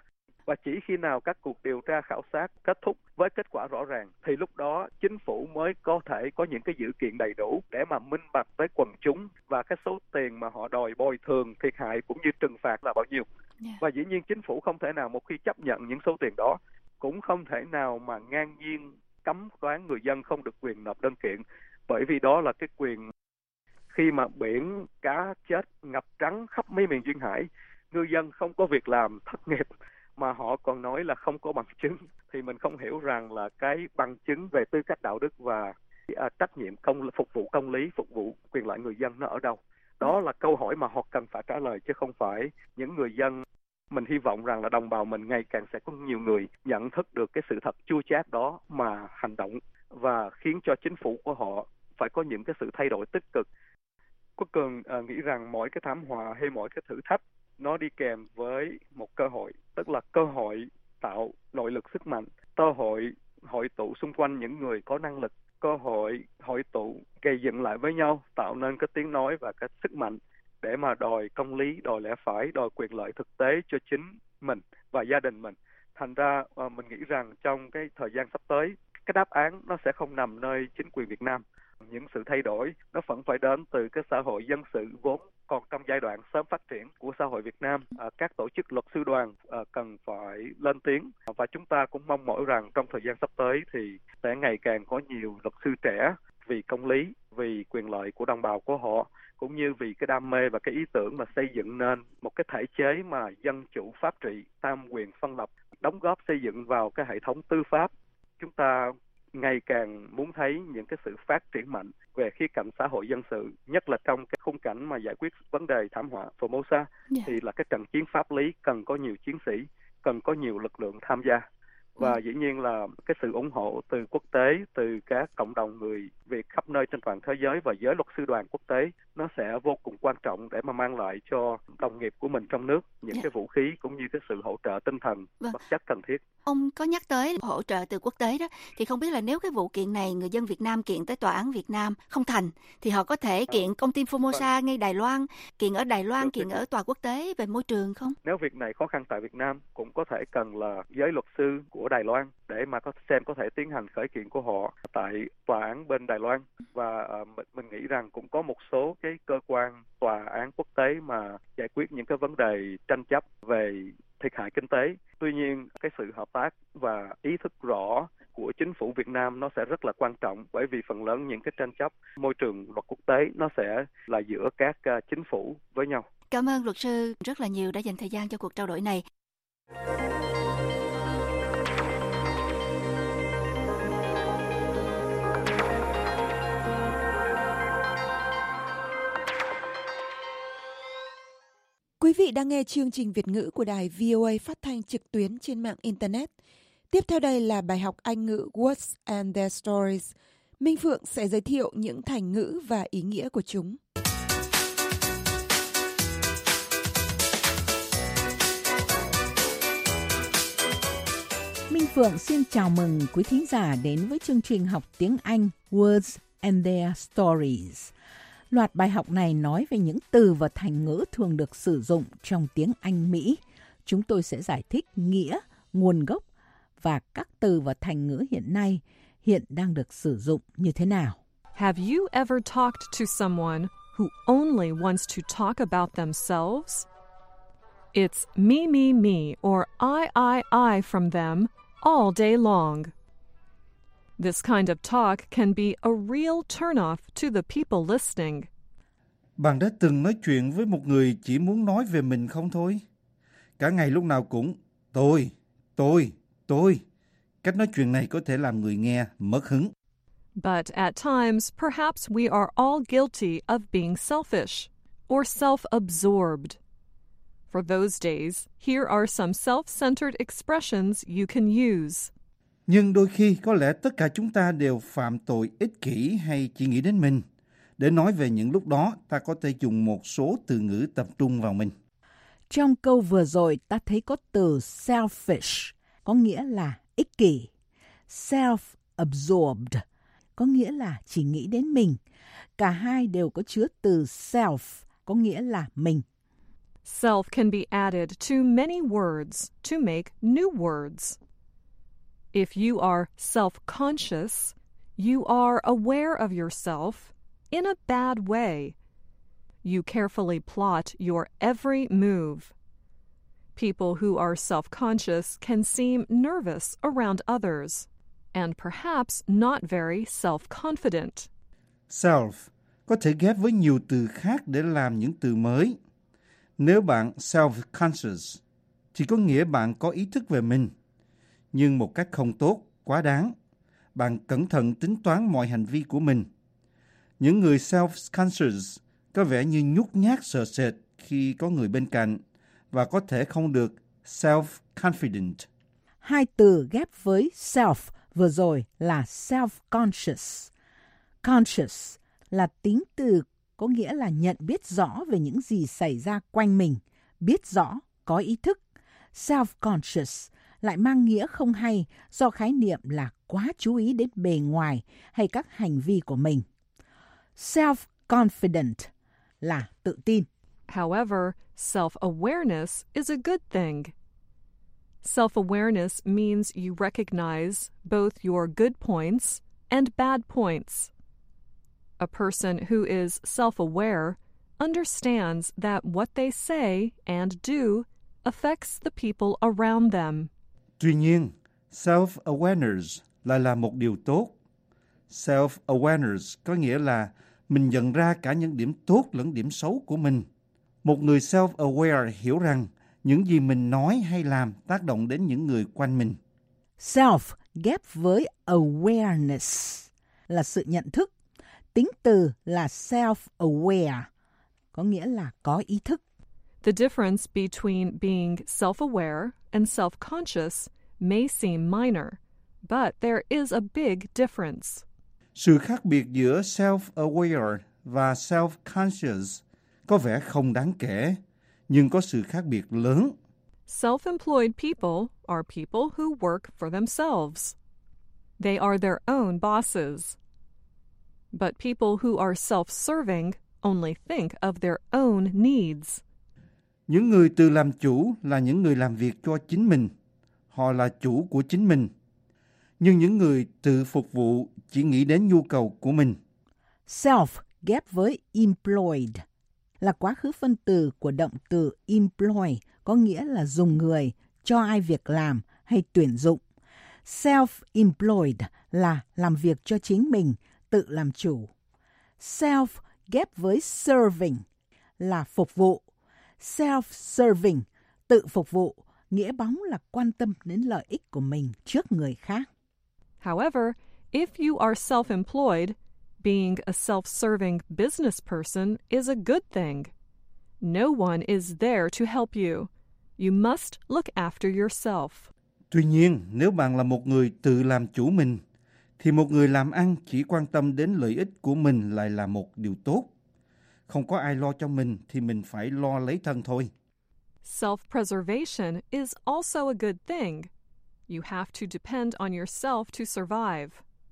Và chỉ khi nào các cuộc điều tra khảo sát kết thúc với kết quả rõ ràng thì lúc đó chính phủ mới có thể có những cái dữ kiện đầy đủ để mà minh bạch với quần chúng và cái số tiền mà họ đòi bồi thường thiệt hại cũng như trừng phạt là bao nhiêu. Yeah. Và dĩ nhiên chính phủ không thể nào một khi chấp nhận những số tiền đó cũng không thể nào mà ngang nhiên cấm đoán người dân không được quyền nộp đơn kiện, bởi vì đó là cái quyền. Khi mà biển cá chết ngập trắng khắp mấy miền duyên hải, ngư dân không có việc làm, thất nghiệp mà họ còn nói là không có bằng chứng, thì mình không hiểu rằng là cái bằng chứng về tư cách đạo đức và à, trách nhiệm công phục vụ công lý, phục vụ quyền lợi người dân nó ở đâu. Đó là câu hỏi mà họ cần phải trả lời, chứ không phải những người dân. Mình hy vọng rằng là đồng bào mình ngày càng sẽ có nhiều người nhận thức được cái sự thật chua chát đó mà hành động, và khiến cho chính phủ của họ phải có những cái sự thay đổi tích cực. Quốc Cường à, nghĩ rằng mỗi cái thảm họa hay mỗi cái thử thách nó đi kèm với một cơ hội, tức là cơ hội tạo nội lực sức mạnh, cơ hội hội tụ xung quanh những người có năng lực, cơ hội hội tụ gây dựng lại với nhau, tạo nên cái tiếng nói và cái sức mạnh để mà đòi công lý, đòi lẽ phải, đòi quyền lợi thực tế cho chính mình và gia đình mình. Thành ra à, mình nghĩ rằng trong cái thời gian sắp tới, cái đáp án nó sẽ không nằm nơi chính quyền Việt Nam. Những sự thay đổi nó vẫn phải đến từ cái xã hội dân sự vốn còn trong giai đoạn sớm phát triển của xã hội Việt Nam. À, các tổ chức luật sư đoàn à, cần phải lên tiếng, và chúng ta cũng mong mỏi rằng trong thời gian sắp tới thì sẽ ngày càng có nhiều luật sư trẻ vì công lý, vì quyền lợi của đồng bào của họ, cũng như vì cái đam mê và cái ý tưởng mà xây dựng nên một cái thể chế mà dân chủ pháp trị, tam quyền phân lập, đóng góp xây dựng vào cái hệ thống tư pháp. Chúng ta ngày càng muốn thấy những cái sự phát triển mạnh về khía cạnh xã hội dân sự, nhất là trong cái khung cảnh mà giải quyết vấn đề thảm họa Formosa. Yeah. Thì là cái trận chiến pháp lý cần có nhiều chiến sĩ, cần có nhiều lực lượng tham gia. Và ừ. dĩ nhiên là cái sự ủng hộ từ quốc tế, từ các cộng đồng người Việt khắp nơi trên toàn thế giới và giới luật sư đoàn quốc tế, nó sẽ vô cùng quan trọng để mà mang lại cho đồng nghiệp của mình trong nước những yeah. cái vũ khí cũng như cái sự hỗ trợ tinh thần, vâng. vật chất cần thiết. Ông có nhắc tới hỗ trợ từ quốc tế đó, thì không biết là nếu cái vụ kiện này người dân Việt Nam kiện tới tòa án Việt Nam không thành, thì họ có thể kiện công ty Formosa ngay Đài Loan, kiện ở Đài Loan, kiện ở tòa quốc tế về môi trường không? Nếu việc này khó khăn tại Việt Nam, cũng có thể cần là giới luật sư của Đài Loan để mà có xem có thể tiến hành khởi kiện của họ tại tòa án bên Đài Loan. Và uh, mình, mình nghĩ rằng cũng có một số cái cơ quan tòa án quốc tế mà giải quyết những cái vấn đề tranh chấp về thiệt hại kinh tế. Tuy nhiên, cái sự hợp tác và ý thức rõ của chính phủ Việt Nam nó sẽ rất là quan trọng, bởi vì phần lớn những cái tranh chấp môi trường luật quốc tế nó sẽ là giữa các uh, chính phủ với nhau. Cảm ơn luật sư rất là nhiều đã dành thời gian cho cuộc trao đổi này. Quý vị đang nghe chương trình Việt ngữ của đài vê o a phát thanh trực tuyến trên mạng Internet. Tiếp theo đây là bài học Anh ngữ Words and Their Stories. Minh Phượng sẽ giới thiệu những thành ngữ và ý nghĩa của chúng. Minh Phượng xin chào mừng quý thính giả đến với chương trình học tiếng Anh Words and Their Stories. Loạt bài học này nói về những từ và thành ngữ thường được sử dụng trong tiếng Anh Mỹ. Chúng tôi sẽ giải thích nghĩa, nguồn gốc và các từ và thành ngữ hiện nay hiện đang được sử dụng như thế nào. Have you ever talked to someone who only wants to talk about themselves? It's me, me, me, or I, I, I from them all day long. This kind of talk can be a real turn-off to the people listening. Bạn đã từng nói chuyện với một người chỉ muốn nói về mình không thôi? Cả ngày lúc nào cũng tôi, tôi, tôi. Cách nói chuyện này có thể làm người nghe mất hứng. But at times, perhaps we are all guilty of being selfish or self-absorbed. For those days, here are some self-centered expressions you can use. Nhưng đôi khi có lẽ tất cả chúng ta đều phạm tội ích kỷ hay chỉ nghĩ đến mình. Để nói về những lúc đó, ta có thể dùng một số từ ngữ tập trung vào mình. Trong câu vừa rồi, ta thấy có từ selfish, có nghĩa là ích kỷ. Self-absorbed, có nghĩa là chỉ nghĩ đến mình. Cả hai đều có chứa từ self, có nghĩa là mình. Self can be added to many words to make new words. If you are self-conscious, you are aware of yourself in a bad way. You carefully plot your every move. People who are self-conscious can seem nervous around others and perhaps not very self-confident. Self có thể ghép với nhiều từ khác để làm những từ mới. Nếu bạn self-conscious thì có nghĩa bạn có ý thức về mình, nhưng một cách không tốt, quá đáng. Bạn cẩn thận tính toán mọi hành vi của mình. Những người self-conscious có vẻ như nhút nhát sợ sệt khi có người bên cạnh và có thể không được self-confident. Hai từ ghép với self vừa rồi là self-conscious. Conscious là tính từ có nghĩa là nhận biết rõ về những gì xảy ra quanh mình, biết rõ, có ý thức. Self-conscious lại mang nghĩa không hay do khái niệm là quá chú ý đến bề ngoài hay các hành vi của mình. Self-confident là tự tin. However, self-awareness is a good thing. Self-awareness means you recognize both your good points and bad points. A person who is self-aware understands that what they say and do affects the people around them. Tuy nhiên, self-awareness lại là một điều tốt. Self-awareness có nghĩa là mình nhận ra cả những điểm tốt lẫn điểm xấu của mình. Một người self-aware hiểu rằng những gì mình nói hay làm tác động đến những người quanh mình. Self ghép với awareness là sự nhận thức. Tính từ là self-aware, có nghĩa là có ý thức. The difference between being self-aware and self-conscious may seem minor, but there is a big difference. Sự khác biệt giữa self-aware và self-conscious có vẻ không đáng kể, nhưng có sự khác biệt lớn. Self-employed people are people who work for themselves. They are their own bosses. But people who are self-serving only think of their own needs. Những người tự làm chủ là những người làm việc cho chính mình. Họ là chủ của chính mình. Nhưng những người tự phục vụ chỉ nghĩ đến nhu cầu của mình. Self ghép với employed là quá khứ phân từ của động từ employ, có nghĩa là dùng người, cho ai việc làm hay tuyển dụng. Self-employed là làm việc cho chính mình, tự làm chủ. Self ghép với serving là phục vụ. Self-serving, tự phục vụ, nghĩa bóng là quan tâm đến lợi ích của mình trước người khác. However, if you are self-employed, being a self-serving business person is a good thing. No one is there to help you. You must look after yourself. Tuy nhiên, nếu bạn là một người tự làm chủ mình, thì một người làm ăn chỉ quan tâm đến lợi ích của mình lại là một điều tốt. Không có ai lo cho mình thì mình phải lo lấy thân thôi. Self-preservation is also a good thing. You have to depend on yourself to survive.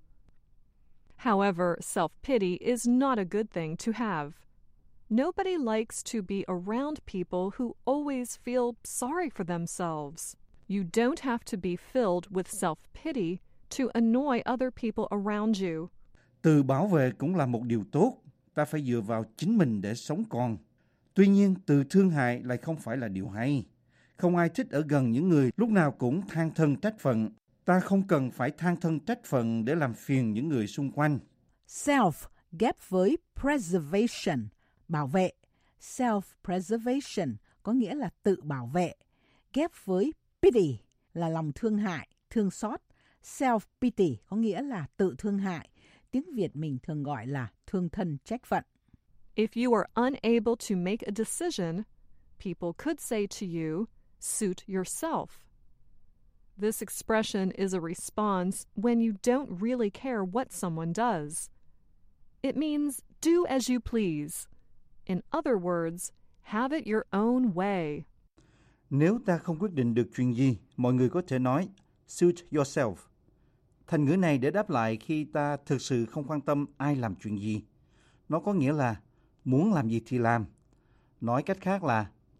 However, self-pity is not a good thing to have. Nobody likes to be around people who always feel sorry for themselves. You don't have to be filled with self-pity to annoy other people around you. Tự bảo vệ cũng là một điều tốt. Ta phải dựa vào chính mình để sống còn. Tuy nhiên, tự thương hại lại không phải là điều hay. Không ai thích ở gần những người lúc nào cũng than thân trách phận. Ta không cần phải than thân trách phận để làm phiền những người xung quanh. Self ghép với preservation, bảo vệ. Self-preservation có nghĩa là tự bảo vệ. Ghép với pity là lòng thương hại, thương xót. Self-pity có nghĩa là tự thương hại. Tiếng Việt mình thường gọi là thương thân trách phận. If you are unable to make a decision, people could say to you, suit yourself. This expression is a response when you don't really care what someone does. It means do as you please. In other words, have it your own way. Nếu ta không quyết định được chuyện gì, mọi người có thể nói suit yourself. Thành ngữ này để đáp lại khi ta thực sự không quan tâm ai làm chuyện gì. Nó có nghĩa là muốn làm gì thì làm. Nói cách khác là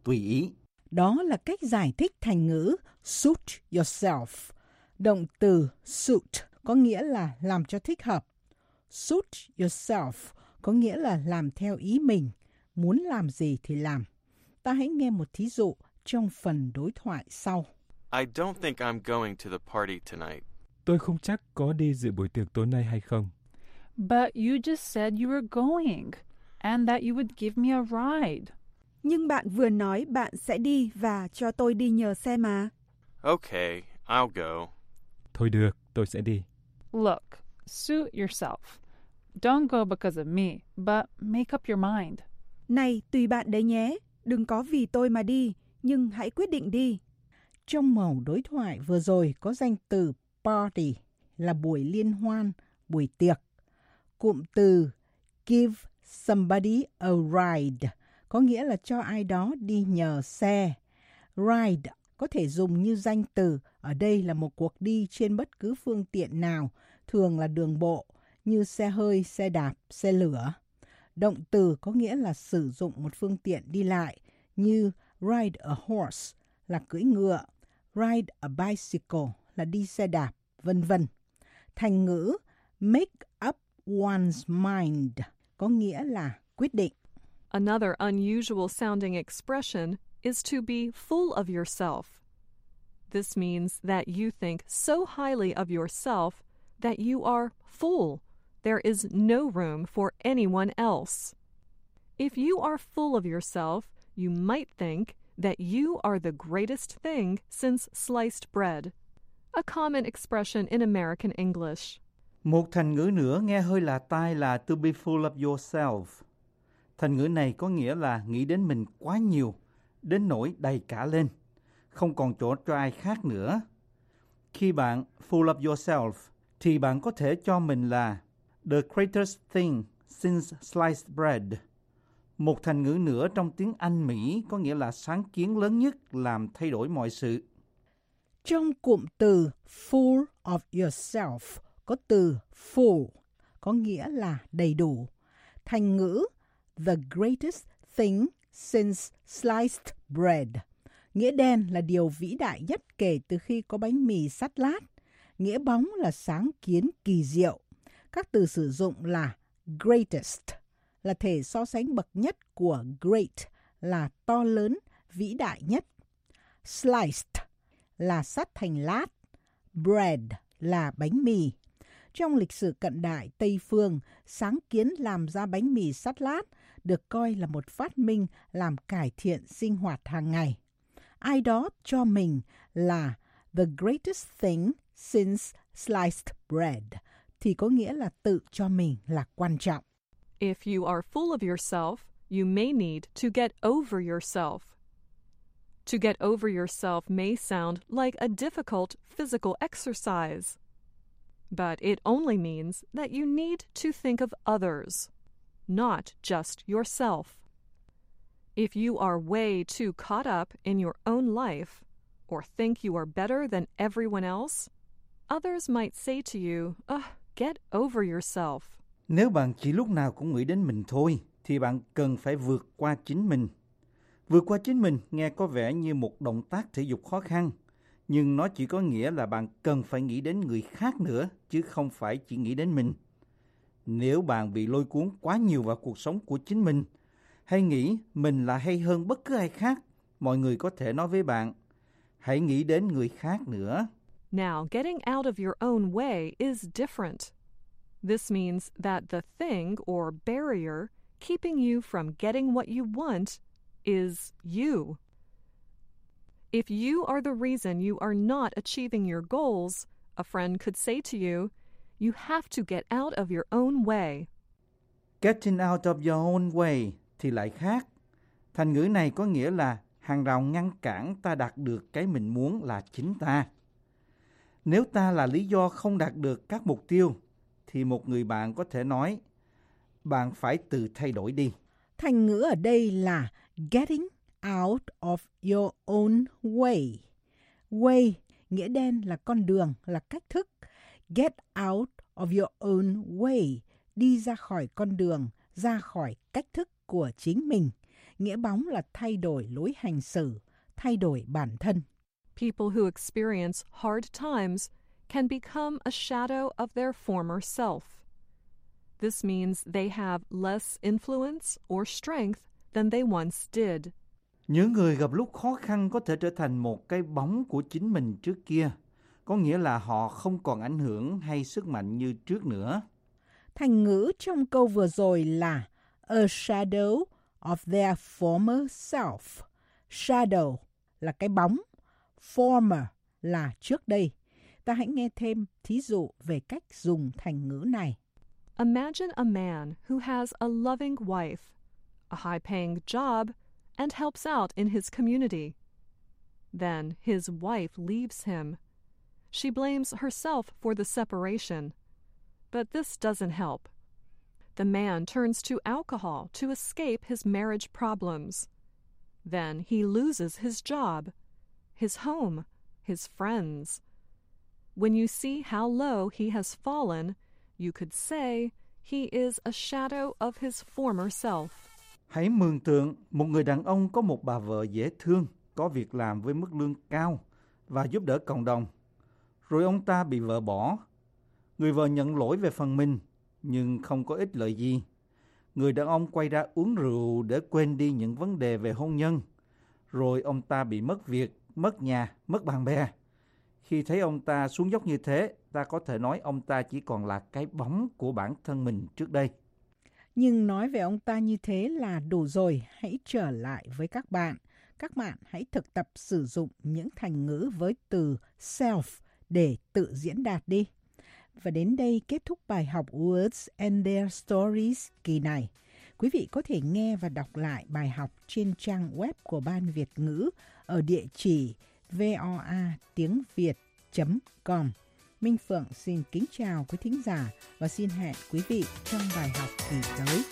tùy ý. Đó là cách giải thích thành ngữ suit yourself. Động từ suit có nghĩa là làm cho thích hợp. Suit yourself có nghĩa là làm theo ý mình, muốn làm gì thì làm. Ta hãy nghe một thí dụ trong phần đối thoại sau. I don't think I'm going to the party tonight. Tôi không chắc có đi dự buổi tiệc tối nay hay không. But you just said you were going and that you would give me a ride. Nhưng bạn vừa nói bạn sẽ đi và cho tôi đi nhờ xe mà. Okay, I'll go. Thôi được, tôi sẽ đi. Look, suit yourself. Don't go because of me, but make up your mind. Này, tùy bạn đấy nhé. Đừng có vì tôi mà đi, nhưng hãy quyết định đi. Trong mẩu đối thoại vừa rồi có danh từ party là buổi liên hoan, buổi tiệc. Cụm từ give somebody a ride có nghĩa là cho ai đó đi nhờ xe. Ride có thể dùng như danh từ, ở đây là một cuộc đi trên bất cứ phương tiện nào, thường là đường bộ, như xe hơi, xe đạp, xe lửa. Động từ có nghĩa là sử dụng một phương tiện đi lại, như ride a horse là cưỡi ngựa, ride a bicycle là đi xe đạp, vân vân. Thành ngữ make up one's mind có nghĩa là quyết định. Another unusual sounding expression is to be full of yourself. This means that you think so highly of yourself that you are full. There is no room for anyone else. If you are full of yourself, you might think that you are the greatest thing since sliced bread. A common expression in American English. Một thành ngữ nữa nghe hơi lạ tai là to be full of yourself. Thành ngữ này có nghĩa là nghĩ đến mình quá nhiều, đến nỗi đầy cả lên, không còn chỗ cho ai khác nữa. Khi bạn full of yourself, thì bạn có thể cho mình là the greatest thing since sliced bread. Một thành ngữ nữa trong tiếng Anh Mỹ có nghĩa là sáng kiến lớn nhất làm thay đổi mọi sự. Trong cụm từ full of yourself có từ full có nghĩa là đầy đủ. Thành ngữ the greatest thing since sliced bread nghĩa đen là điều vĩ đại nhất kể từ khi có bánh mì sắt lát. Nghĩa bóng là sáng kiến kỳ diệu. Các từ sử dụng là greatest là thể so sánh bậc nhất của great là to lớn, vĩ đại nhất. Sliced là sắt thành lát. Bread là bánh mì. Trong lịch sử cận đại Tây Phương, sáng kiến làm ra bánh mì sắt lát được coi là một phát minh làm cải thiện sinh hoạt hàng ngày. Ai đó cho mình là the greatest thing since sliced bread thì có nghĩa là tự cho mình là quan trọng. If you are full of yourself, you may need to get over yourself. To get over yourself may sound like a difficult physical exercise, but it only means that you need to think of others, not just yourself. If you are way too caught up in your own life or think you are better than everyone else, others might say to you, "Ugh, get over yourself." Nếu bạn chỉ lúc nào cũng nghĩ đến mình thôi, thì bạn cần phải vượt qua chính mình. Vượt qua chính mình nghe có vẻ như một động tác thể dục khó khăn, nhưng nó chỉ có nghĩa là bạn cần phải nghĩ đến người khác nữa, chứ không phải chỉ nghĩ đến mình. Nếu bạn bị lôi cuốn quá nhiều vào cuộc sống của chính mình, hay nghĩ mình là hay hơn bất cứ ai khác, mọi người có thể nói với bạn, hãy nghĩ đến người khác nữa. Now, getting out of your own way is different. This means that the thing or barrier keeping you from getting what you want is you. If you are the reason you are not achieving your goals, a friend could say to you, you have to get out of your own way. Getting out of your own way thì lại khác. Thành ngữ này có nghĩa là hàng rào ngăn cản ta đạt được cái mình muốn là chính ta. Nếu ta là lý do không đạt được các mục tiêu, thì một người bạn có thể nói, bạn phải tự thay đổi đi. Thành ngữ ở đây là getting out of your own way. Way nghĩa đen là con đường, là cách thức. Get out of your own way, đi ra khỏi con đường, ra khỏi cách thức của chính mình. Nghĩa bóng là thay đổi lối hành xử, thay đổi bản thân. People who experience hard times can become a shadow of their former self. This means they have less influence or strength than they once did. Những người gặp lúc khó khăn có thể trở thành một cái bóng của chính mình trước kia, có nghĩa là họ không còn ảnh hưởng hay sức mạnh như trước nữa. Thành ngữ trong câu vừa rồi là a shadow of their former self. Shadow là cái bóng, former là trước đây. Ta hãy nghe thêm thí dụ về cách dùng thành ngữ này. Imagine a man who has a loving wife, a high-paying job, and helps out in his community. Then his wife leaves him. She blames herself for the separation, but this doesn't help. The man turns to alcohol to escape his marriage problems. Then he loses his job, his home, his friends. When you see how low he has fallen, you could say he is a shadow of his former self. Hãy mường tượng một người đàn ông có một bà vợ dễ thương, có việc làm với mức lương cao và giúp đỡ cộng đồng. Rồi ông ta bị vợ bỏ. Người vợ nhận lỗi về phần mình, nhưng không có ích lợi gì. Người đàn ông quay ra uống rượu để quên đi những vấn đề về hôn nhân. Rồi ông ta bị mất việc, mất nhà, mất bạn bè. Khi thấy ông ta xuống dốc như thế, ta có thể nói ông ta chỉ còn là cái bóng của bản thân mình trước đây. Nhưng nói về ông ta như thế là đủ rồi. Hãy trở lại với các bạn. Các bạn hãy thực tập sử dụng những thành ngữ với từ self để tự diễn đạt đi. Và đến đây kết thúc bài học Words and Their Stories kỳ này. Quý vị có thể nghe và đọc lại bài học trên trang web của Ban Việt ngữ ở địa chỉ voa tiếng việt chấm com. Minh Phượng xin kính chào quý thính giả và xin hẹn quý vị trong bài học kỳ tới.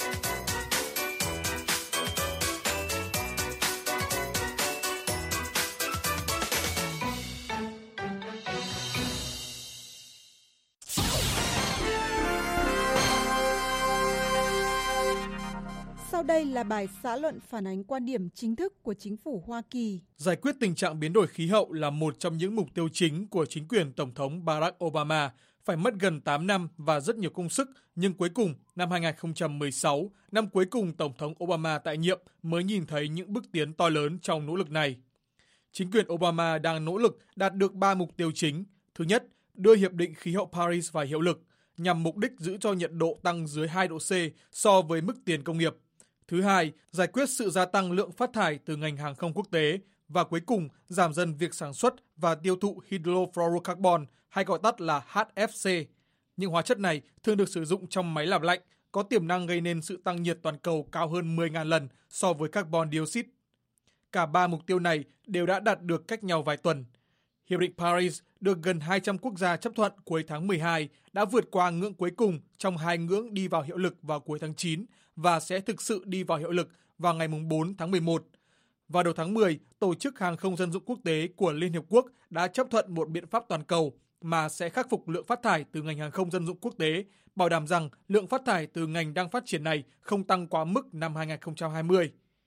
Sau đây là bài xã luận phản ánh quan điểm chính thức của chính phủ Hoa Kỳ. Giải quyết tình trạng biến đổi khí hậu là một trong những mục tiêu chính của chính quyền Tổng thống Barack Obama, phải mất gần tám năm và rất nhiều công sức, nhưng cuối cùng, năm hai không một sáu, năm cuối cùng Tổng thống Obama tại nhiệm, mới nhìn thấy những bước tiến to lớn trong nỗ lực này. Chính quyền Obama đang nỗ lực đạt được ba mục tiêu chính. Thứ nhất, đưa Hiệp định Khí hậu Paris vào hiệu lực, nhằm mục đích giữ cho nhiệt độ tăng dưới hai độ C so với mức tiền công nghiệp. Thứ hai, giải quyết sự gia tăng lượng phát thải từ ngành hàng không quốc tế. Và cuối cùng, giảm dần việc sản xuất và tiêu thụ hydrofluorocarbon, hay gọi tắt là H F C. Những hóa chất này thường được sử dụng trong máy làm lạnh, có tiềm năng gây nên sự tăng nhiệt toàn cầu cao hơn mười nghìn lần so với carbon dioxide. Cả ba mục tiêu này đều đã đạt được cách nhau vài tuần. Hiệp định Paris được gần hai trăm quốc gia chấp thuận cuối tháng mười hai, đã vượt qua ngưỡng cuối cùng trong hai ngưỡng đi vào hiệu lực vào cuối tháng chín và sẽ thực sự đi vào hiệu lực vào ngày bốn tháng mười một. Vào đầu tháng mười, Tổ chức Hàng không Dân dụng Quốc tế của Liên Hiệp Quốc đã chấp thuận một biện pháp toàn cầu mà sẽ khắc phục lượng phát thải từ ngành hàng không dân dụng quốc tế, bảo đảm rằng lượng phát thải từ ngành đang phát triển này không tăng quá mức năm hai không hai không.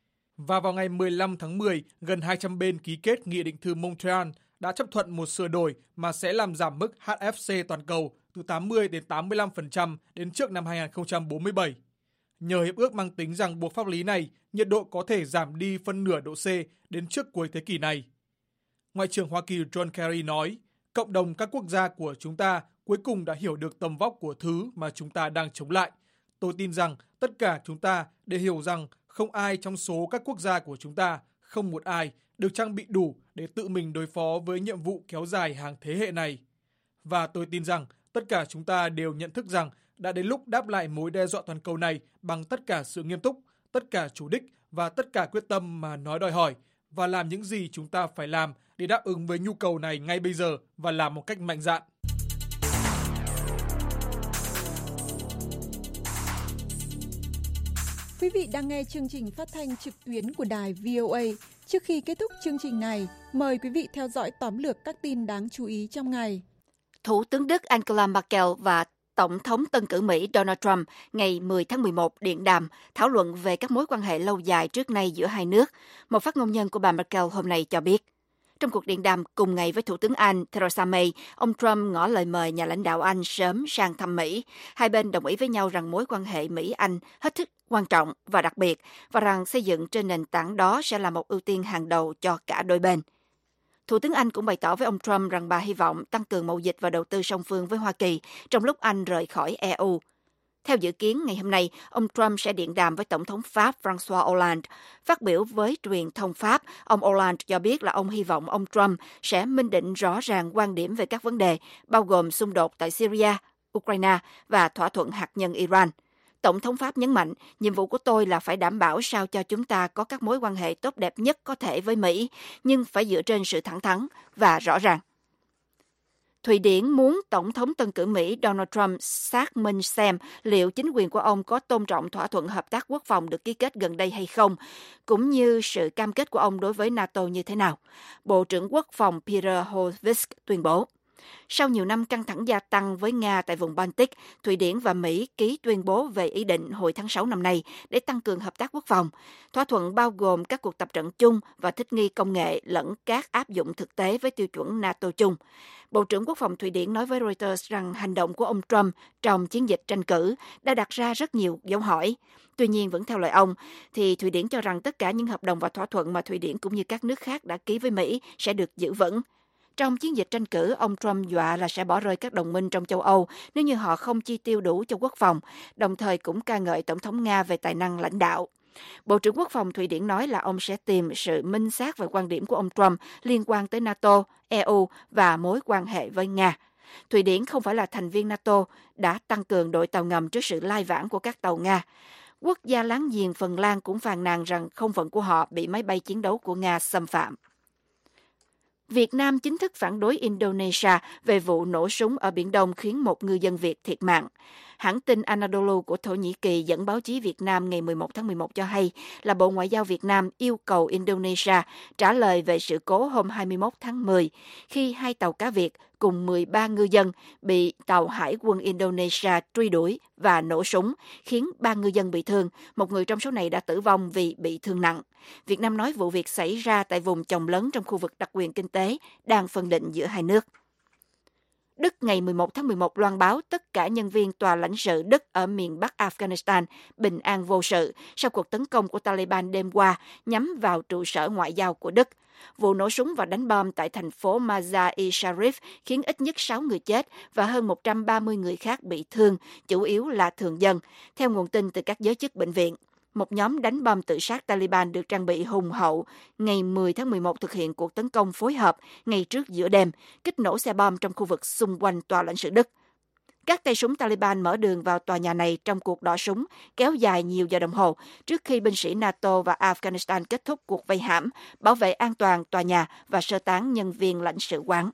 Và vào ngày mười lăm tháng mười, gần hai trăm bên ký kết Nghị định thư Montreal đã chấp thuận một sửa đổi mà sẽ làm giảm mức H F C toàn cầu từ tám mươi đến tám mươi lăm phần trăm đến trước năm hai không bốn bảy. Nhờ hiệp ước mang tính ràng buộc pháp lý này, nhiệt độ có thể giảm đi phân nửa độ C đến trước cuối thế kỷ này. Ngoại trưởng Hoa Kỳ John Kerry nói, cộng đồng các quốc gia của chúng ta cuối cùng đã hiểu được tầm vóc của thứ mà chúng ta đang chống lại. Tôi tin rằng tất cả chúng ta đều hiểu rằng không ai trong số các quốc gia của chúng ta, không một ai, được trang bị đủ để tự mình đối phó với nhiệm vụ kéo dài hàng thế hệ này. Và tôi tin rằng tất cả chúng ta đều nhận thức rằng đã đến lúc đáp lại mối đe dọa toàn cầu này bằng tất cả sự nghiêm túc, tất cả chủ đích và tất cả quyết tâm mà nó đòi hỏi, và làm những gì chúng ta phải làm để đáp ứng với nhu cầu này ngay bây giờ và làm một cách mạnh dạn. Quý vị đang nghe chương trình phát thanh trực tuyến của đài vê o a. Trước khi kết thúc chương trình này, mời quý vị theo dõi tóm lược các tin đáng chú ý trong ngày. Thủ tướng Đức Angela Merkel và Tổng thống tân cử Mỹ Donald Trump ngày mười tháng mười một điện đàm thảo luận về các mối quan hệ lâu dài trước nay giữa hai nước. Một phát ngôn nhân của bà Merkel hôm nay cho biết. Trong cuộc điện đàm cùng ngày với Thủ tướng Anh Theresa May, ông Trump ngỏ lời mời nhà lãnh đạo Anh sớm sang thăm Mỹ. Hai bên đồng ý với nhau rằng mối quan hệ Mỹ-Anh hết sức quan trọng và đặc biệt, và rằng xây dựng trên nền tảng đó sẽ là một ưu tiên hàng đầu cho cả đôi bên. Thủ tướng Anh cũng bày tỏ với ông Trump rằng bà hy vọng tăng cường mậu dịch và đầu tư song phương với Hoa Kỳ trong lúc Anh rời khỏi e u. Theo dự kiến, ngày hôm nay, ông Trump sẽ điện đàm với Tổng thống Pháp François Hollande. Phát biểu với truyền thông Pháp, ông Hollande cho biết là ông hy vọng ông Trump sẽ minh định rõ ràng quan điểm về các vấn đề, bao gồm xung đột tại Syria, Ukraine và thỏa thuận hạt nhân Iran. Tổng thống Pháp nhấn mạnh, nhiệm vụ của tôi là phải đảm bảo sao cho chúng ta có các mối quan hệ tốt đẹp nhất có thể với Mỹ, nhưng phải dựa trên sự thẳng thắn và rõ ràng. Thụy Điển muốn Tổng thống tân cử Mỹ Donald Trump xác minh xem liệu chính quyền của ông có tôn trọng thỏa thuận hợp tác quốc phòng được ký kết gần đây hay không, cũng như sự cam kết của ông đối với NATO như thế nào. Bộ trưởng Quốc phòng Peter Holtwig tuyên bố. Sau nhiều năm căng thẳng gia tăng với Nga tại vùng Baltic, Thụy Điển và Mỹ ký tuyên bố về ý định hồi tháng sáu năm nay để tăng cường hợp tác quốc phòng. Thỏa thuận bao gồm các cuộc tập trận chung và thích nghi công nghệ lẫn các áp dụng thực tế với tiêu chuẩn NATO chung. Bộ trưởng Quốc phòng Thụy Điển nói với Reuters rằng hành động của ông Trump trong chiến dịch tranh cử đã đặt ra rất nhiều dấu hỏi. Tuy nhiên, vẫn theo lời ông, thì Thụy Điển cho rằng tất cả những hợp đồng và thỏa thuận mà Thụy Điển cũng như các nước khác đã ký với Mỹ sẽ được giữ vững. Trong chiến dịch tranh cử, ông Trump dọa là sẽ bỏ rơi các đồng minh trong châu Âu nếu như họ không chi tiêu đủ cho quốc phòng, đồng thời cũng ca ngợi Tổng thống Nga về tài năng lãnh đạo. Bộ trưởng Quốc phòng Thụy Điển nói là ông sẽ tìm sự minh xác về quan điểm của ông Trump liên quan tới NATO, e u và mối quan hệ với Nga. Thụy Điển không phải là thành viên NATO, đã tăng cường đội tàu ngầm trước sự lai vãng của các tàu Nga. Quốc gia láng giềng Phần Lan cũng phàn nàn rằng không phận của họ bị máy bay chiến đấu của Nga xâm phạm. Việt Nam chính thức phản đối Indonesia về vụ nổ súng ở Biển Đông khiến một ngư dân Việt thiệt mạng. Hãng tin Anadolu của Thổ Nhĩ Kỳ dẫn báo chí Việt Nam ngày mười một tháng mười một cho hay là Bộ Ngoại giao Việt Nam yêu cầu Indonesia trả lời về sự cố hôm hai mươi mốt tháng mười khi hai tàu cá Việt cùng mười ba ngư dân bị tàu hải quân Indonesia truy đuổi và nổ súng, khiến ba ngư dân bị thương, một người trong số này đã tử vong vì bị thương nặng. Việt Nam nói vụ việc xảy ra tại vùng chồng lấn trong khu vực đặc quyền kinh tế đang phân định giữa hai nước. Đức ngày mười một tháng mười một loan báo tất cả nhân viên tòa lãnh sự Đức ở miền Bắc Afghanistan bình an vô sự sau cuộc tấn công của Taliban đêm qua nhắm vào trụ sở ngoại giao của Đức. Vụ nổ súng và đánh bom tại thành phố Mazar-i-Sharif khiến ít nhất sáu người chết và hơn một trăm ba mươi người khác bị thương, chủ yếu là thường dân, theo nguồn tin từ các giới chức bệnh viện. Một nhóm đánh bom tự sát Taliban được trang bị hùng hậu ngày mười tháng mười một thực hiện cuộc tấn công phối hợp ngay trước giữa đêm, kích nổ xe bom trong khu vực xung quanh tòa lãnh sự Đức. Các tay súng Taliban mở đường vào tòa nhà này trong cuộc đọ súng kéo dài nhiều giờ đồng hồ trước khi binh sĩ NATO và Afghanistan kết thúc cuộc vây hãm, bảo vệ an toàn tòa nhà và sơ tán nhân viên lãnh sự quán.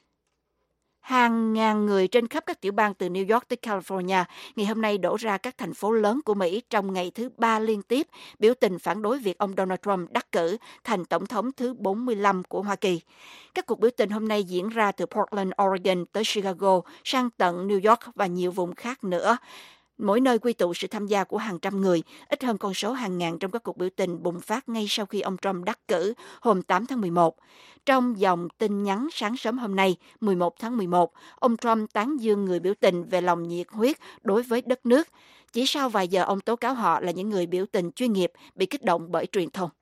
Hàng ngàn người trên khắp các tiểu bang từ New York tới California ngày hôm nay đổ ra các thành phố lớn của Mỹ trong ngày thứ ba liên tiếp biểu tình phản đối việc ông Donald Trump đắc cử thành tổng thống thứ bốn mươi lăm của Hoa Kỳ. Các cuộc biểu tình hôm nay diễn ra từ Portland, Oregon tới Chicago, sang tận New York và nhiều vùng khác nữa. Mỗi nơi quy tụ sự tham gia của hàng trăm người, ít hơn con số hàng ngàn trong các cuộc biểu tình bùng phát ngay sau khi ông Trump đắc cử hôm tám tháng mười một. Trong dòng tin nhắn sáng sớm hôm nay, mười một tháng mười một, ông Trump tán dương người biểu tình về lòng nhiệt huyết đối với đất nước. Chỉ sau vài giờ, ông tố cáo họ là những người biểu tình chuyên nghiệp bị kích động bởi truyền thông.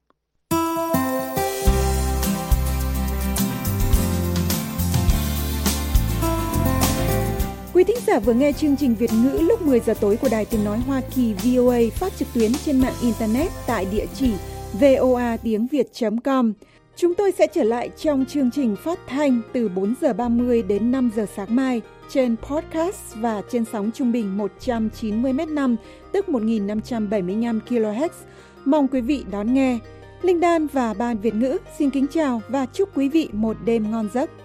Quý thính giả vừa nghe chương trình Việt ngữ lúc mười giờ tối của Đài Tiếng nói Hoa Kỳ vê o a phát trực tuyến trên mạng Internet tại địa chỉ voa tiếng việt chấm com. Chúng tôi sẽ trở lại trong chương trình phát thanh từ bốn giờ ba mươi đến năm giờ sáng mai trên podcast và trên sóng trung bình một trăm chín mươi mét năm, tức một nghìn năm trăm bảy mươi lăm ki lô héc. Mong quý vị đón nghe. Linh Đan và Ban Việt ngữ xin kính chào và chúc quý vị một đêm ngon giấc.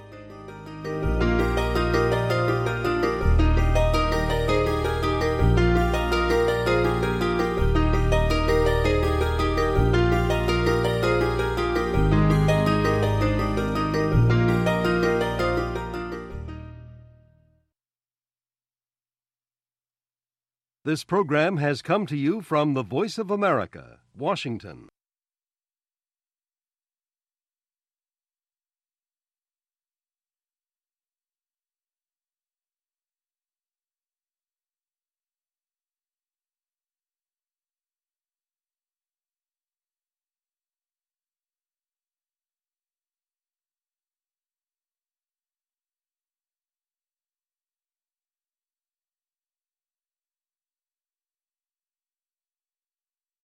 This program has come to you from the Voice of America, Washington.